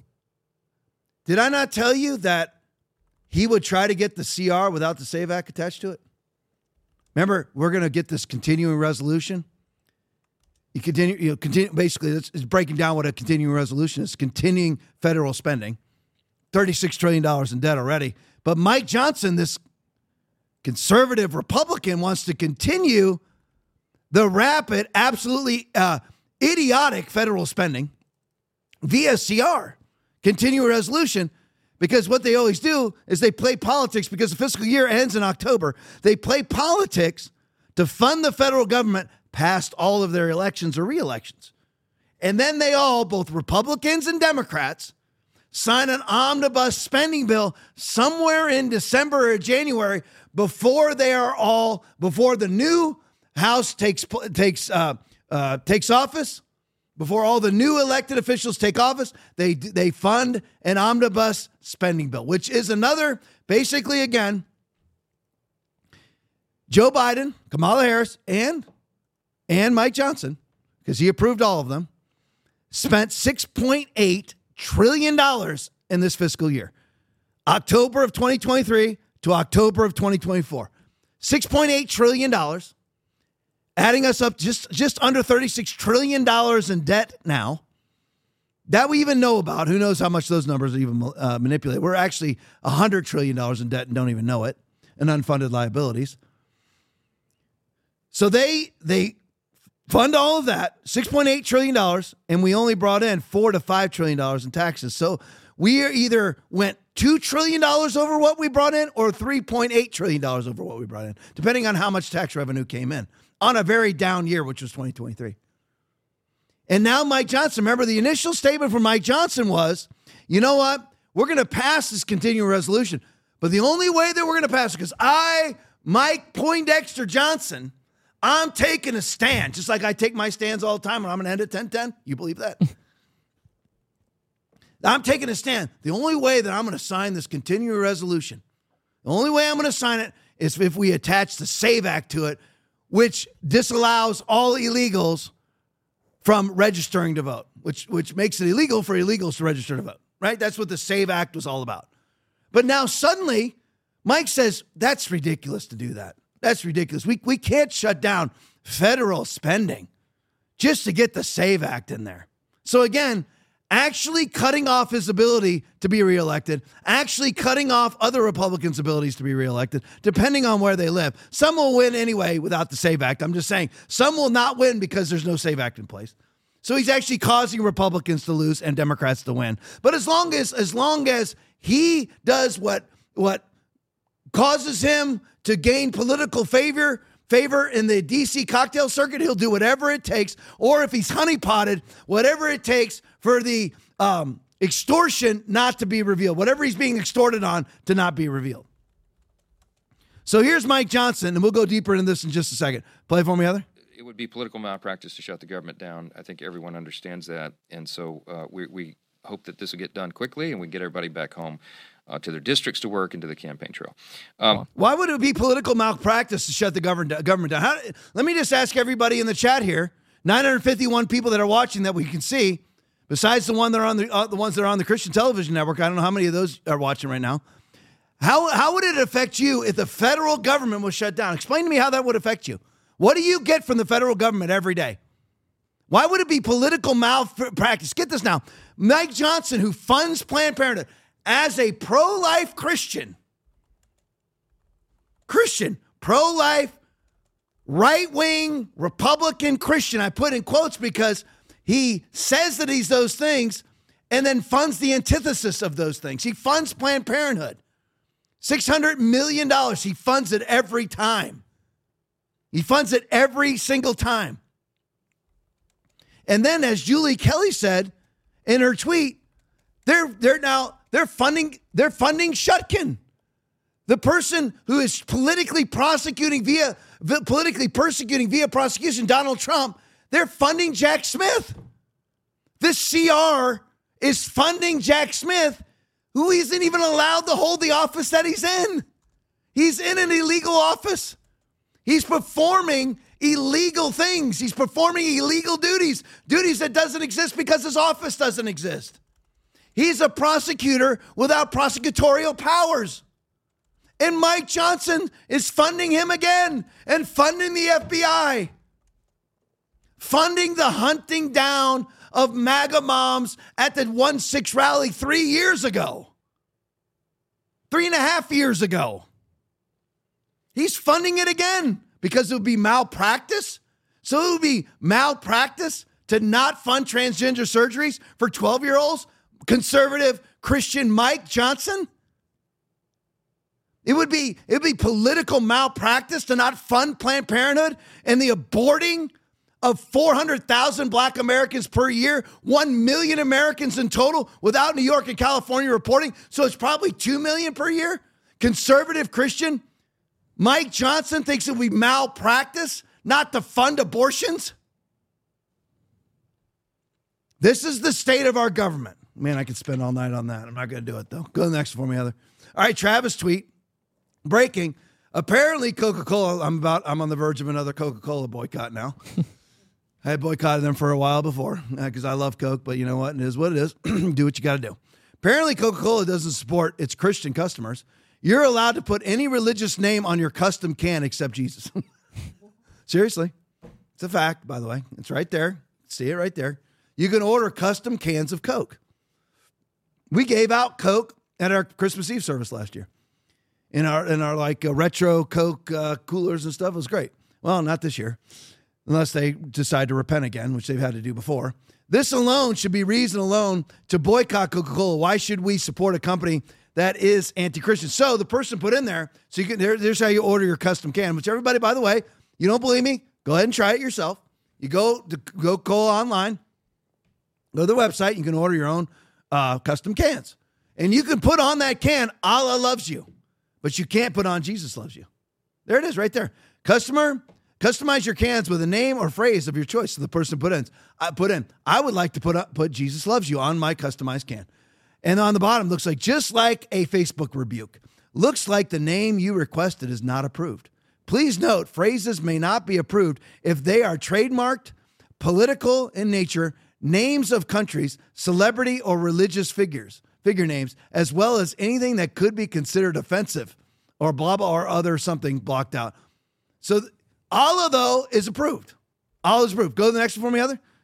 Speaker 1: Did I not tell you that he would try to get the CR without the SAVE Act attached to it? Remember, we're going to get this continuing resolution. You continue. Basically, it's breaking down what a continuing resolution is. Continuing federal spending. $36 trillion in debt already. But Mike Johnson, this conservative Republican, wants to continue the rapid, absolutely idiotic federal spending via CR, continuing resolution, because what they always do is they play politics because the fiscal year ends in October. They play politics to fund the federal government past all of their elections or re-elections. And then they all, both Republicans and Democrats, sign an omnibus spending bill somewhere in December or January before the new House takes office, before all the new elected officials take office. They fund an omnibus spending bill, which is another, basically, again, Joe Biden, Kamala Harris, and Mike Johnson, because he approved all of them, spent $6.8 trillion in this fiscal year, October of 2023 to October of 2024. $6.8 trillion, adding us up just under $36 trillion in debt now. That we even know about. Who knows how much those numbers are even manipulated. We're actually $100 trillion in debt and don't even know it, and unfunded liabilities. So they fund all of that, $6.8 trillion, and we only brought in $4 to $5 trillion in taxes. So we either went $2 trillion over what we brought in or $3.8 trillion over what we brought in, depending on how much tax revenue came in on a very down year, which was 2023. And now Mike Johnson, remember the initial statement from Mike Johnson was, you know what? We're going to pass this continuing resolution. But the only way that we're going to pass it, because Mike Poindexter Johnson, I'm taking a stand, just like I take my stands all the time, and I'm going to end at 10-10. You believe that? I'm taking a stand. The only way that I'm going to sign this continuing resolution, the only way I'm going to sign it is if we attach the SAVE Act to it, which disallows all illegals from registering to vote, which makes it illegal for illegals to register to vote, right? That's what the SAVE Act was all about. But now suddenly, Mike says, that's ridiculous to do that. That's ridiculous. We can't shut down federal spending just to get the SAVE Act in there. So again, actually cutting off his ability to be reelected, actually cutting off other Republicans' abilities to be reelected, depending on where they live. Some will win anyway without the SAVE Act. I'm just saying some will not win because there's no SAVE Act in place. So he's actually causing Republicans to lose and Democrats to win. But as long as he does what causes him to gain political favor in the D.C. cocktail circuit, he'll do whatever it takes. Or if he's honeypotted, whatever it takes for the extortion not to be revealed, whatever he's being extorted on to not be revealed. So here's Mike Johnson, and we'll go deeper into this in just a second. Play for me, Heather.
Speaker 6: It would be political malpractice to shut the government down. I think everyone understands that. And so we hope that this will get done quickly and we get everybody back home to their districts to work and to the campaign trail.
Speaker 1: Why would it be political malpractice to shut the government down? Let me just ask everybody in the chat here, 951 people that are watching that we can see, besides the ones that are on the Christian Television Network. I don't know how many of those are watching right now. How would it affect you if the federal government was shut down? Explain to me how that would affect you. What do you get from the federal government every day? Why would it be political malpractice? Get this now. Mike Johnson, who funds Planned Parenthood, as a pro-life Christian, pro-life, right-wing, Republican Christian, I put in quotes because he says that he's those things and then funds the antithesis of those things. He funds Planned Parenthood. $600 million. He funds it every time. He funds it every single time. And then, as Julie Kelly said in her tweet, they're funding Shutkin, the person who is politically persecuting via prosecution, Donald Trump. They're funding Jack Smith. This CR is funding Jack Smith, who isn't even allowed to hold the office that he's in. He's in an illegal office. He's performing illegal things. He's performing illegal duties that doesn't exist because his office doesn't exist. He's a prosecutor without prosecutorial powers. And Mike Johnson is funding him again and funding the FBI, funding the hunting down of MAGA moms at the 1-6 rally 3 years ago, 3.5 years ago. He's funding it again because it would be malpractice. So it would be malpractice to not fund transgender surgeries for 12-year-olds, conservative Christian Mike Johnson. It would be political malpractice to not fund Planned Parenthood and the aborting of 400,000 black Americans per year, 1 million Americans in total without New York and California reporting. So it's probably 2 million per year. Conservative Christian Mike Johnson thinks it would be malpractice not to fund abortions. This is the state of our government. Man, I could spend all night on that. I'm not going to do it, though. Go to the next for me, Heather. All right, Travis tweet. Breaking. Apparently, Coca-Cola, I'm on the verge of another Coca-Cola boycott now. I had boycotted them for a while before because I love Coke, but you know what? It is what it is. Do what you got to do. Apparently, Coca-Cola doesn't support its Christian customers. You're allowed to put any religious name on your custom can except Jesus. Seriously. It's a fact, by the way. It's right there. See it right there. You can order custom cans of Coke. We gave out Coke at our Christmas Eve service last year. In our like retro Coke coolers and stuff. It was great. Well, not this year. Unless they decide to repent again, which they've had to do before. This alone should be reason alone to boycott Coca-Cola. Why should we support a company that is anti-Christian? So the person put in there, so you can, there's how you order your custom can, which everybody, by the way, you don't believe me? Go ahead and try it yourself. You go to Coca-Cola online, go to the website, you can order your own custom cans. And you can put on that can, Allah loves you, but you can't put on Jesus loves you. There it is right there. Customize your cans with a name or phrase of your choice. So the person put in, I would like to put Jesus loves you on my customized can. And on the bottom, looks like just like a Facebook rebuke. Looks like the name you requested is not approved. Please note, phrases may not be approved if they are trademarked, political in nature, names of countries, celebrity or religious figure names, as well as anything that could be considered offensive or blah, blah, or other something blocked out. So Allah, though, is approved. Allah is approved. Go to the next one for me, Heather.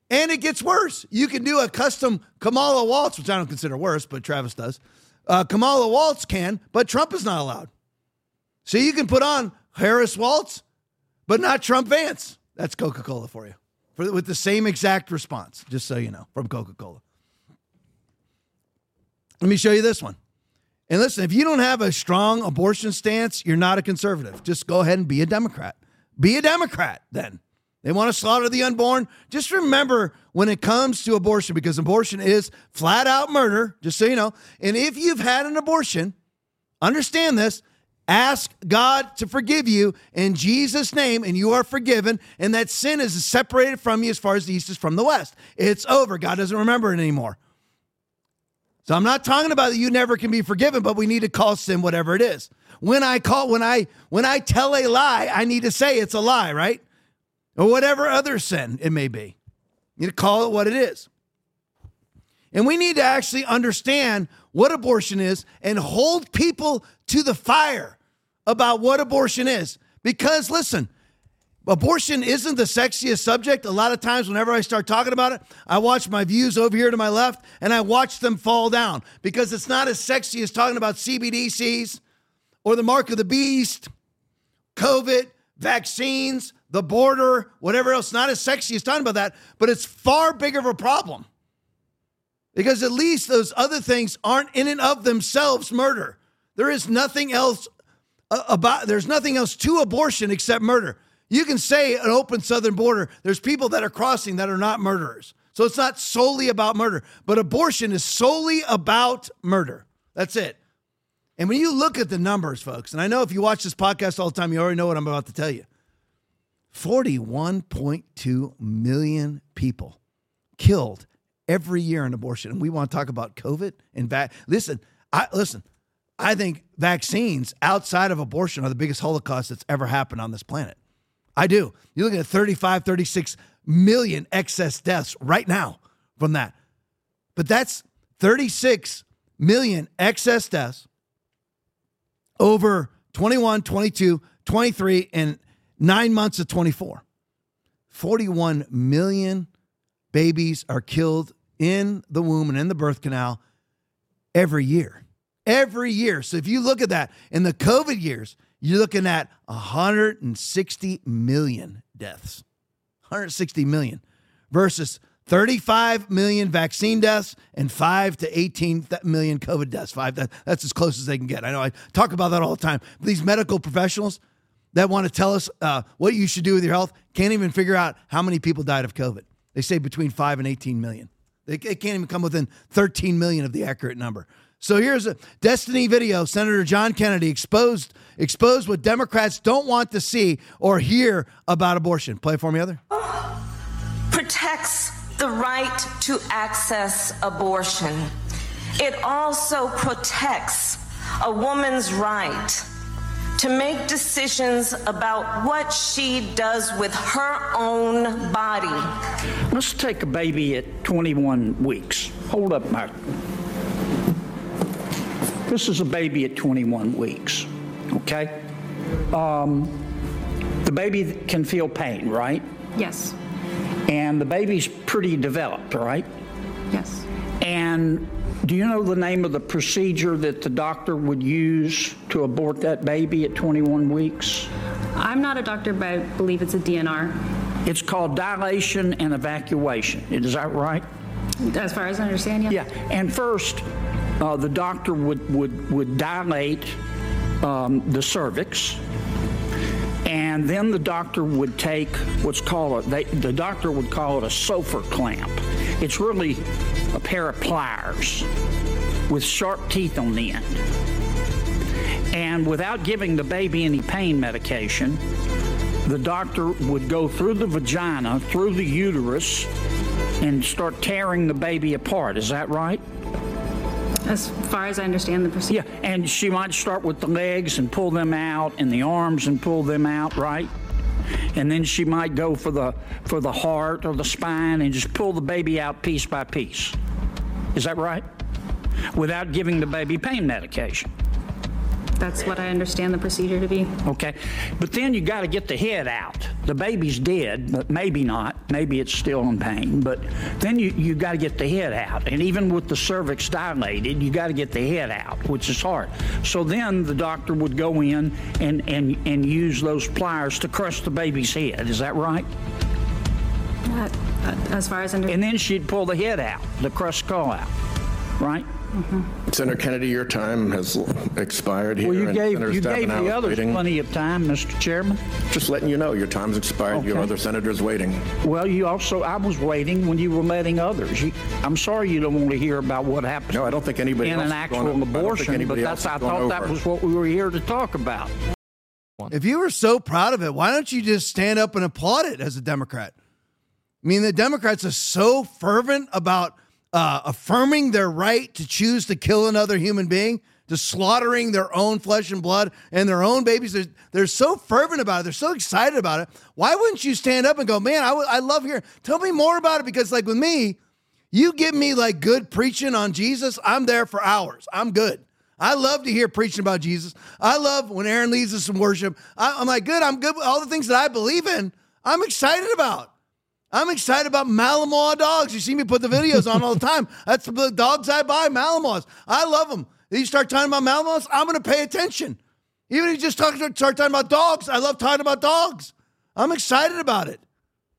Speaker 1: And it gets worse. You can do a custom Kamala Waltz, which I don't consider worse, but Travis does. Kamala Waltz can, but Trump is not allowed. So you can put on Harris Waltz, but not Trump Vance. That's Coca-Cola for you. With the same exact response, just so you know, from Coca-Cola. Let me show you this one. And listen, if you don't have a strong abortion stance, you're not a conservative. Just go ahead and be a Democrat. Be a Democrat then. They want to slaughter the unborn. Just remember when it comes to abortion, because abortion is flat out murder, just so you know. And if you've had an abortion, understand this, ask God to forgive you in Jesus' name, and you are forgiven, and that sin is separated from you as far as the east is from the west. It's over. God doesn't remember it anymore. So I'm not talking about that you never can be forgiven, but we need to call sin whatever it is. When I tell a lie, I need to say it's a lie, right? Or whatever other sin it may be. You need to call it what it is. And we need to actually understand what abortion is and hold people to the fire about what abortion is. Because listen, abortion isn't the sexiest subject. A lot of times whenever I start talking about it, I watch my views over here to my left and I watch them fall down because it's not as sexy as talking about CBDCs or the mark of the beast, COVID, vaccines, the border, whatever else. Not as sexy as talking about that, but it's far bigger of a problem because at least those other things aren't in and of themselves murder. There is nothing else there's nothing else to abortion except murder. You can say an open southern border, there's people that are crossing that are not murderers. So it's not solely about murder, but abortion is solely about murder. That's it. And when you look at the numbers, folks, and I know if you watch this podcast all the time, you already know what I'm about to tell you. 41.2 million people killed every year in abortion. And we want to talk about COVID and Listen, I think vaccines outside of abortion are the biggest Holocaust that's ever happened on this planet. I do. You're looking at 35, 36 million excess deaths right now from that. But that's 36 million excess deaths over 21, 22, 23, and 9 months of 24. 41 million babies are killed in the womb and in the birth canal every year. Every year. So if you look at that, in the COVID years, you're looking at 160 million deaths. 160 million versus 35 million vaccine deaths and 5 to 18 million COVID deaths. That's as close as they can get. I know I talk about that all the time. These medical professionals that want to tell us what you should do with your health can't even figure out how many people died of COVID. They say between 5 and 18 million. They can't even come within 13 million of the accurate number. So here's a Destiny video. Senator John Kennedy exposed what Democrats don't want to see or hear about abortion. Play it for me, Heather.
Speaker 7: Protects the right to access abortion. It also protects a woman's right to make decisions about what she does with her own body.
Speaker 8: Let's take a baby at 21 weeks. Hold up, Mark. This is a baby at 21 weeks, okay? The baby can feel pain, right?
Speaker 9: Yes.
Speaker 8: And the baby's pretty developed, right?
Speaker 9: Yes.
Speaker 8: And do you know the name of the procedure that the doctor would use to abort that baby at 21 weeks?
Speaker 9: I'm not a doctor, but I believe it's a DNR.
Speaker 8: It's called dilation and evacuation. Is that right?
Speaker 9: As far as I understand, yeah.
Speaker 8: Yeah, and first, the doctor would dilate the cervix, and then the doctor would take what's called the doctor would call it a Sofer clamp. It's really a pair of pliers with sharp teeth on the end. And without giving the baby any pain medication, the doctor would go through the vagina, through the uterus, and start tearing the baby apart. Is that right?
Speaker 9: As far as I understand the procedure.
Speaker 8: Yeah, and she might start with the legs and pull them out, and the arms and pull them out, right? And then she might go for the heart or the spine and just pull the baby out piece by piece. Is that right? Without giving the baby pain medication.
Speaker 9: That's what I understand the procedure to be.
Speaker 8: Okay. But then you got to get the head out. The baby's dead, but maybe not. Maybe it's still in pain. But then you got to get the head out. And even with the cervix dilated, you got to get the head out, which is hard. So then the doctor would go in and use those pliers to crush the baby's head. Is that right?
Speaker 9: As far as I understand.
Speaker 8: And then she'd pull the head out, the crushed skull out, right?
Speaker 9: Mm-hmm.
Speaker 10: Senator Kennedy, your time has expired here.
Speaker 8: Well, you
Speaker 10: and
Speaker 8: gave
Speaker 10: Senator Stabenow
Speaker 8: the
Speaker 10: is
Speaker 8: others
Speaker 10: waiting.
Speaker 8: plenty of time, Mr. Chairman.
Speaker 10: Just letting you know, your time's expired. You have
Speaker 8: Okay.
Speaker 10: other senators waiting.
Speaker 8: Well, I was waiting when you were letting others. I'm sorry you don't want to hear about what happened.
Speaker 10: No, I don't think anybody
Speaker 8: in
Speaker 10: else
Speaker 8: an
Speaker 10: is
Speaker 8: actual
Speaker 10: going to- I don't think
Speaker 8: abortion, but
Speaker 10: anybody else
Speaker 8: I
Speaker 10: is going
Speaker 8: thought that
Speaker 10: over.
Speaker 8: was what we were here to talk about.
Speaker 1: If you were so proud of it, why don't you just stand up and applaud it as a Democrat? I mean, the Democrats are so fervent about affirming their right to choose to kill another human being, to slaughtering their own flesh and blood and their own babies. They're so fervent about it. They're so excited about it. Why wouldn't you stand up and go, man, I love hearing, tell me more about it? Because like with me, you give me like good preaching on Jesus, I'm there for hours. I'm good. I love to hear preaching about Jesus. I love when Aaron leads us in worship. I'm like, good. I'm good with all the things that I believe in. I'm excited about. I'm excited about Malinois dogs. You see me put the videos on all the time. That's the dogs I buy, Malinois. I love them. You start talking about Malinois, I'm going to pay attention. Even if you just start talking about dogs, I love talking about dogs. I'm excited about it.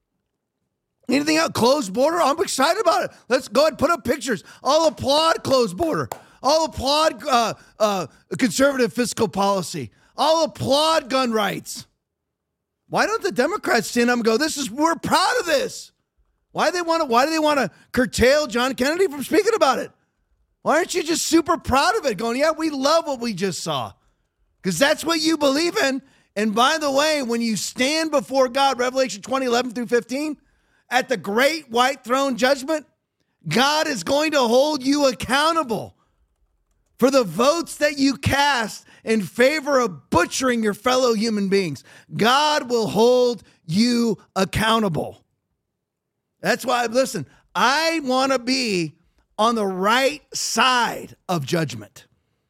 Speaker 1: Anything else? Closed border? I'm excited about it. Let's go ahead and put up pictures. I'll applaud closed border. I'll applaud conservative fiscal policy. I'll applaud gun rights. Why don't the Democrats stand up and go, we're proud of this? Why do they want to curtail John Kennedy from speaking about it? Why aren't you just super proud of it? Going, yeah, we love what we just saw. Because that's what you believe in. And by the way, when you stand before God, Revelation 20:11 through 15, at the great white throne judgment, God is going to hold you accountable for the votes that you cast in favor of butchering your fellow human beings. God will hold you accountable. That's why, listen, I want to be on the right side of judgment.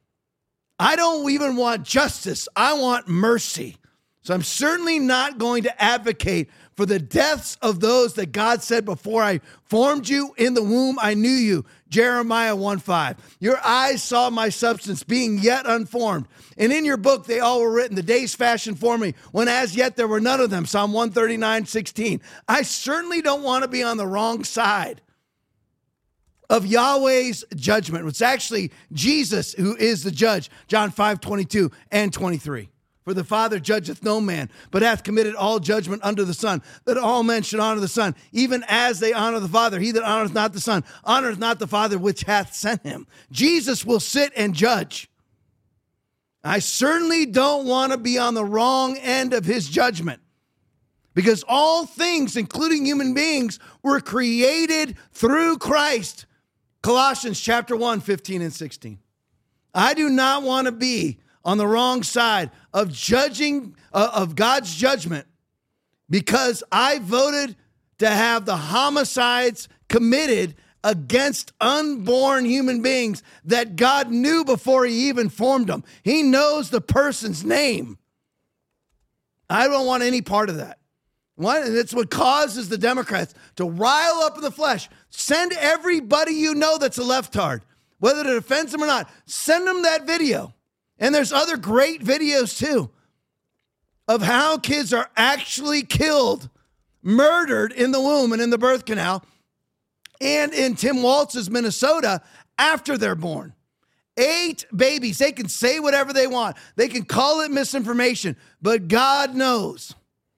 Speaker 1: I don't even want justice. I want mercy. So I'm certainly not going to advocate for the deaths of those that God said, before I formed you in the womb, I knew you. Jeremiah 1:5. Your eyes saw my substance being yet unformed. And in your book, they all were written, the days fashioned for me, when as yet there were none of them. Psalm 139:16. I certainly don't want to be on the wrong side of Yahweh's judgment. It's actually Jesus who is the judge. John 5:22 and 23. For the Father judgeth no man, but hath committed all judgment unto the Son, that all men should honor the Son, even as they honor the Father. He that honoreth not the Son honoreth not the Father which hath sent him. Jesus will sit and judge. I certainly don't want to be on the wrong end of his judgment, because all things, including human beings, were created through Christ. Colossians chapter 1, 15 and 16. I do not want to be on the wrong side of judging, of God's judgment, because I voted to have the homicides committed against unborn human beings that God knew before he even formed them. He knows the person's name. I don't want any part of that. And that's what causes the Democrats to rile up in the flesh. Send everybody you know that's a leftard, whether it offends them or not, send them that video. And there's other great videos too of how kids are actually killed, murdered in the womb and in the birth canal, and in Tim Walz's Minnesota after they're born. 8 babies. They can say whatever they want. They can call it misinformation, but God knows.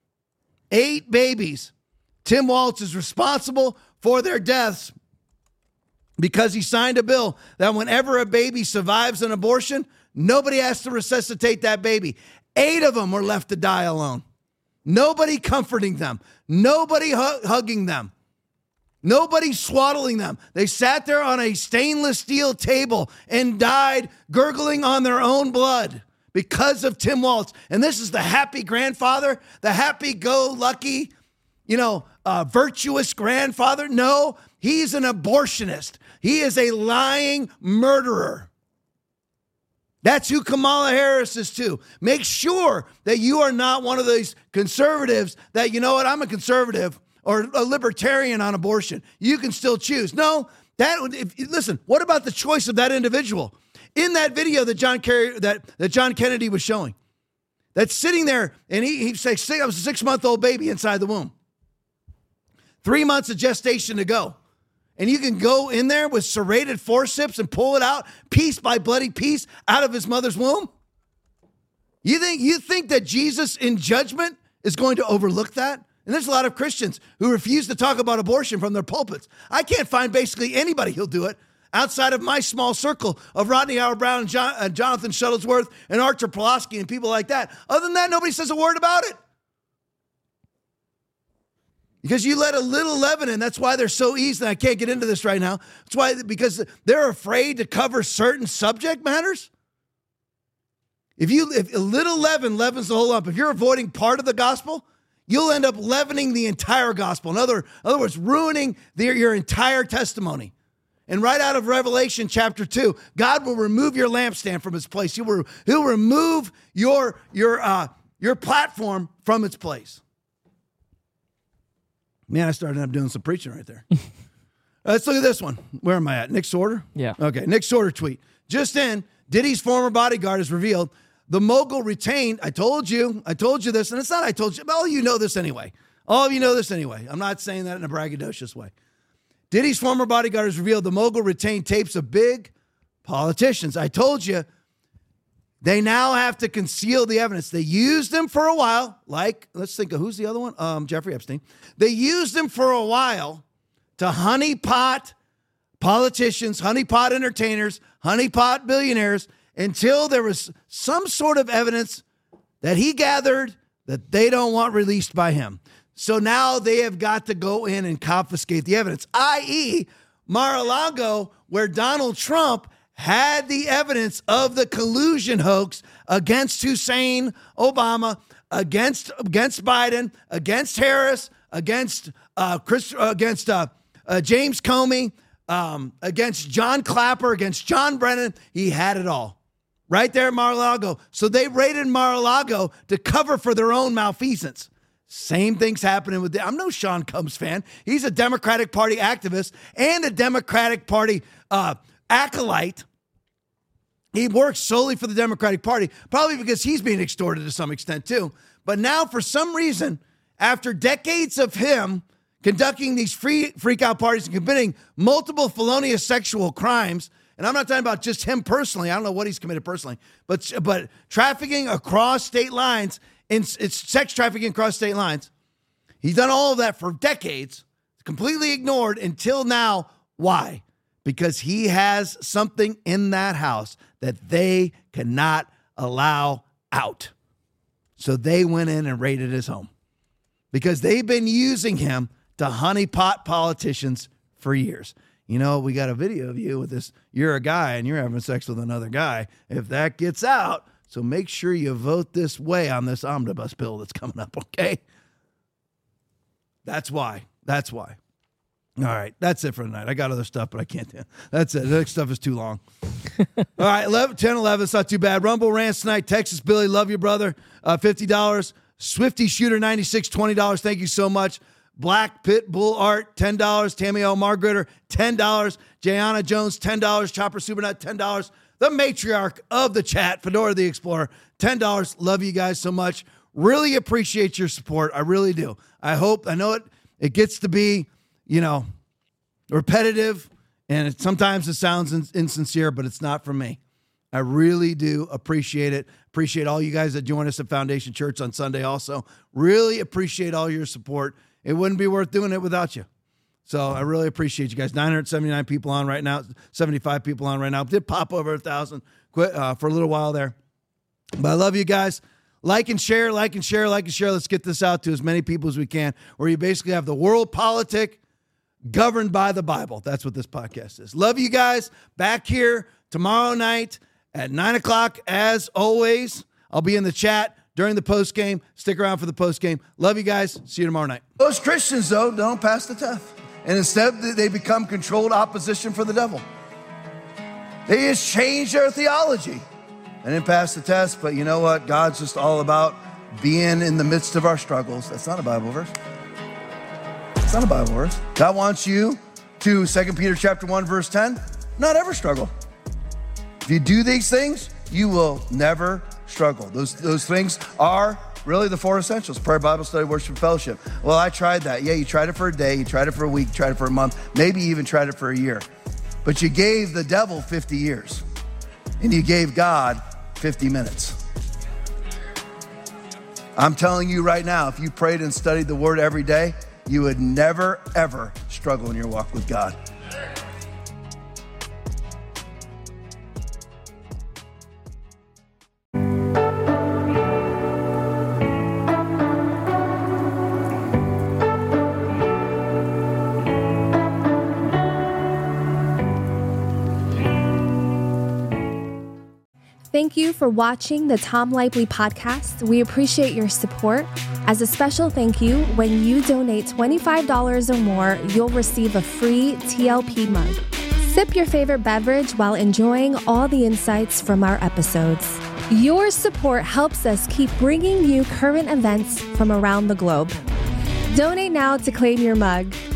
Speaker 1: 8 babies. Tim Walz is responsible for their deaths because he signed a bill that whenever a baby survives an abortion, nobody has to resuscitate that baby. 8 of them were left to die alone. Nobody comforting them. Nobody hugging them. Nobody swaddling them. They sat there on a stainless steel table and died gurgling on their own blood because of Tim Walz. And this is the happy grandfather, the happy-go-lucky, virtuous grandfather. No, he's an abortionist. He is a lying murderer. That's who Kamala Harris is too. Make sure that you are not one of these conservatives that, you know what, I'm a conservative or a libertarian on abortion. You can still choose. No, listen, what about the choice of that individual? In that video that John Kennedy was showing, that's sitting there, and he said, I was a 6-month-old baby inside the womb. 3 months of gestation to go. And you can go in there with serrated forceps and pull it out, piece by bloody piece, out of his mother's womb? You think that Jesus in judgment is going to overlook that? And there's a lot of Christians who refuse to talk about abortion from their pulpits. I can't find basically anybody who'll do it outside of my small circle of Rodney Howard-Browne and Jonathan Shuttlesworth and Archer Pulaski and people like that. Other than that, nobody says a word about it. Because you let a little leaven in. That's why they're so easy. And I can't get into this right now. That's why, because they're afraid to cover certain subject matters. If a little leaven leavens the whole lump, if you're avoiding part of the gospel, you'll end up leavening the entire gospel. In other words, ruining your entire testimony. And right out of Revelation chapter 2, God will remove your lampstand from its place. He'll remove your platform from its place. Man, I started up doing some preaching right there. Let's look at this one. Where am I at? Nick Sorter?
Speaker 11: Yeah.
Speaker 1: Okay, Nick Sorter tweet. Just in, Diddy's former bodyguard has revealed the mogul retained, I told you this, and it's not I told you, but all of you know this anyway. All of you know this anyway. I'm not saying that in a braggadocious way. Diddy's former bodyguard has revealed the mogul retained tapes of big politicians. I told you, they now have to conceal the evidence. They used them for a while, like, let's think of who's the other one? Jeffrey Epstein. They used them for a while to honeypot politicians, honeypot entertainers, honeypot billionaires, until there was some sort of evidence that he gathered that they don't want released by him. So now they have got to go in and confiscate the evidence, i.e. Mar-a-Lago, where Donald Trump had the evidence of the collusion hoax against Hussein Obama, against Biden, against Harris, against James Comey, against John Clapper, against John Brennan. He had it all right there at Mar-a-Lago. So they raided Mar-a-Lago to cover for their own malfeasance. Same thing's happening with I'm no Sean Combs fan. He's a Democratic Party activist and a Democratic Party acolyte. He works solely for the Democratic Party, probably because he's being extorted to some extent too. But now, for some reason, after decades of him conducting these freak-out parties and committing multiple felonious sexual crimes, and I'm not talking about just him personally. I don't know what he's committed personally, but trafficking across state lines, it's sex trafficking across state lines. He's done all of that for decades, completely ignored until now. Why? Because he has something in that house that they cannot allow out. So they went in and raided his home because they've been using him to honeypot politicians for years. You know, we got a video of you with this. You're a guy and you're having sex with another guy. If that gets out, so make sure you vote this way on this omnibus bill that's coming up, okay? That's why. All right, that's it for tonight. I got other stuff, but I can't. That's it. The next stuff is too long. All right, 10-11, it's not too bad. Rumble Rants tonight. Texas Billy, love you, brother. $50. Swifty Shooter, $96, $20. Thank you so much. Black Pit Bull Art, $10. Tammy L. Margritter, $10. Jayana Jones, $10. Chopper Supernut, $10. The matriarch of the chat, Fedora the Explorer, $10. Love you guys so much. Really appreciate your support. I really do. I know it gets to be, repetitive, and sometimes it sounds insincere, but it's not for me. I really do appreciate it. Appreciate all you guys that join us at Foundation Church on Sunday also. Really appreciate all your support. It wouldn't be worth doing it without you. So I really appreciate you guys. 979 people on right now, 75 people on right now. Did pop over 1,000 for a little while there. But I love you guys. Like and share, like and share, like and share. Let's get this out to as many people as we can, where you basically have the world politic governed by the Bible. That's what this podcast is. Love you guys. Back here tomorrow night at 9 o'clock as always. I'll be in the chat during the post game. Stick around for the post game. Love you guys. See you tomorrow night. Those Christians, though, don't pass the test. And instead, they become controlled opposition for the devil. They just change their theology. I didn't pass the test, but you know what? God's just all about being in the midst of our struggles. That's not a Bible verse. It's not a Bible verse. God wants you to, 2 Peter chapter 1, verse 10, not ever struggle. If you do these things, you will never struggle. Those things are really the 4 essentials: prayer, Bible study, worship, and fellowship. Well, I tried that. Yeah, you tried it for a day, you tried it for a week, you tried it for a month, maybe you even tried it for a year. But you gave the devil 50 years, and you gave God 50 minutes. I'm telling you right now, if you prayed and studied the word every day, you would never, ever struggle in your walk with God.
Speaker 11: Thank you for watching the Tom Lively podcast. We appreciate your support. As a special thank you, when you donate $25 or more, you'll receive a free TLP mug. Sip your favorite beverage while enjoying all the insights from our episodes. Your support helps us keep bringing you current events from around the globe. Donate now to claim your mug.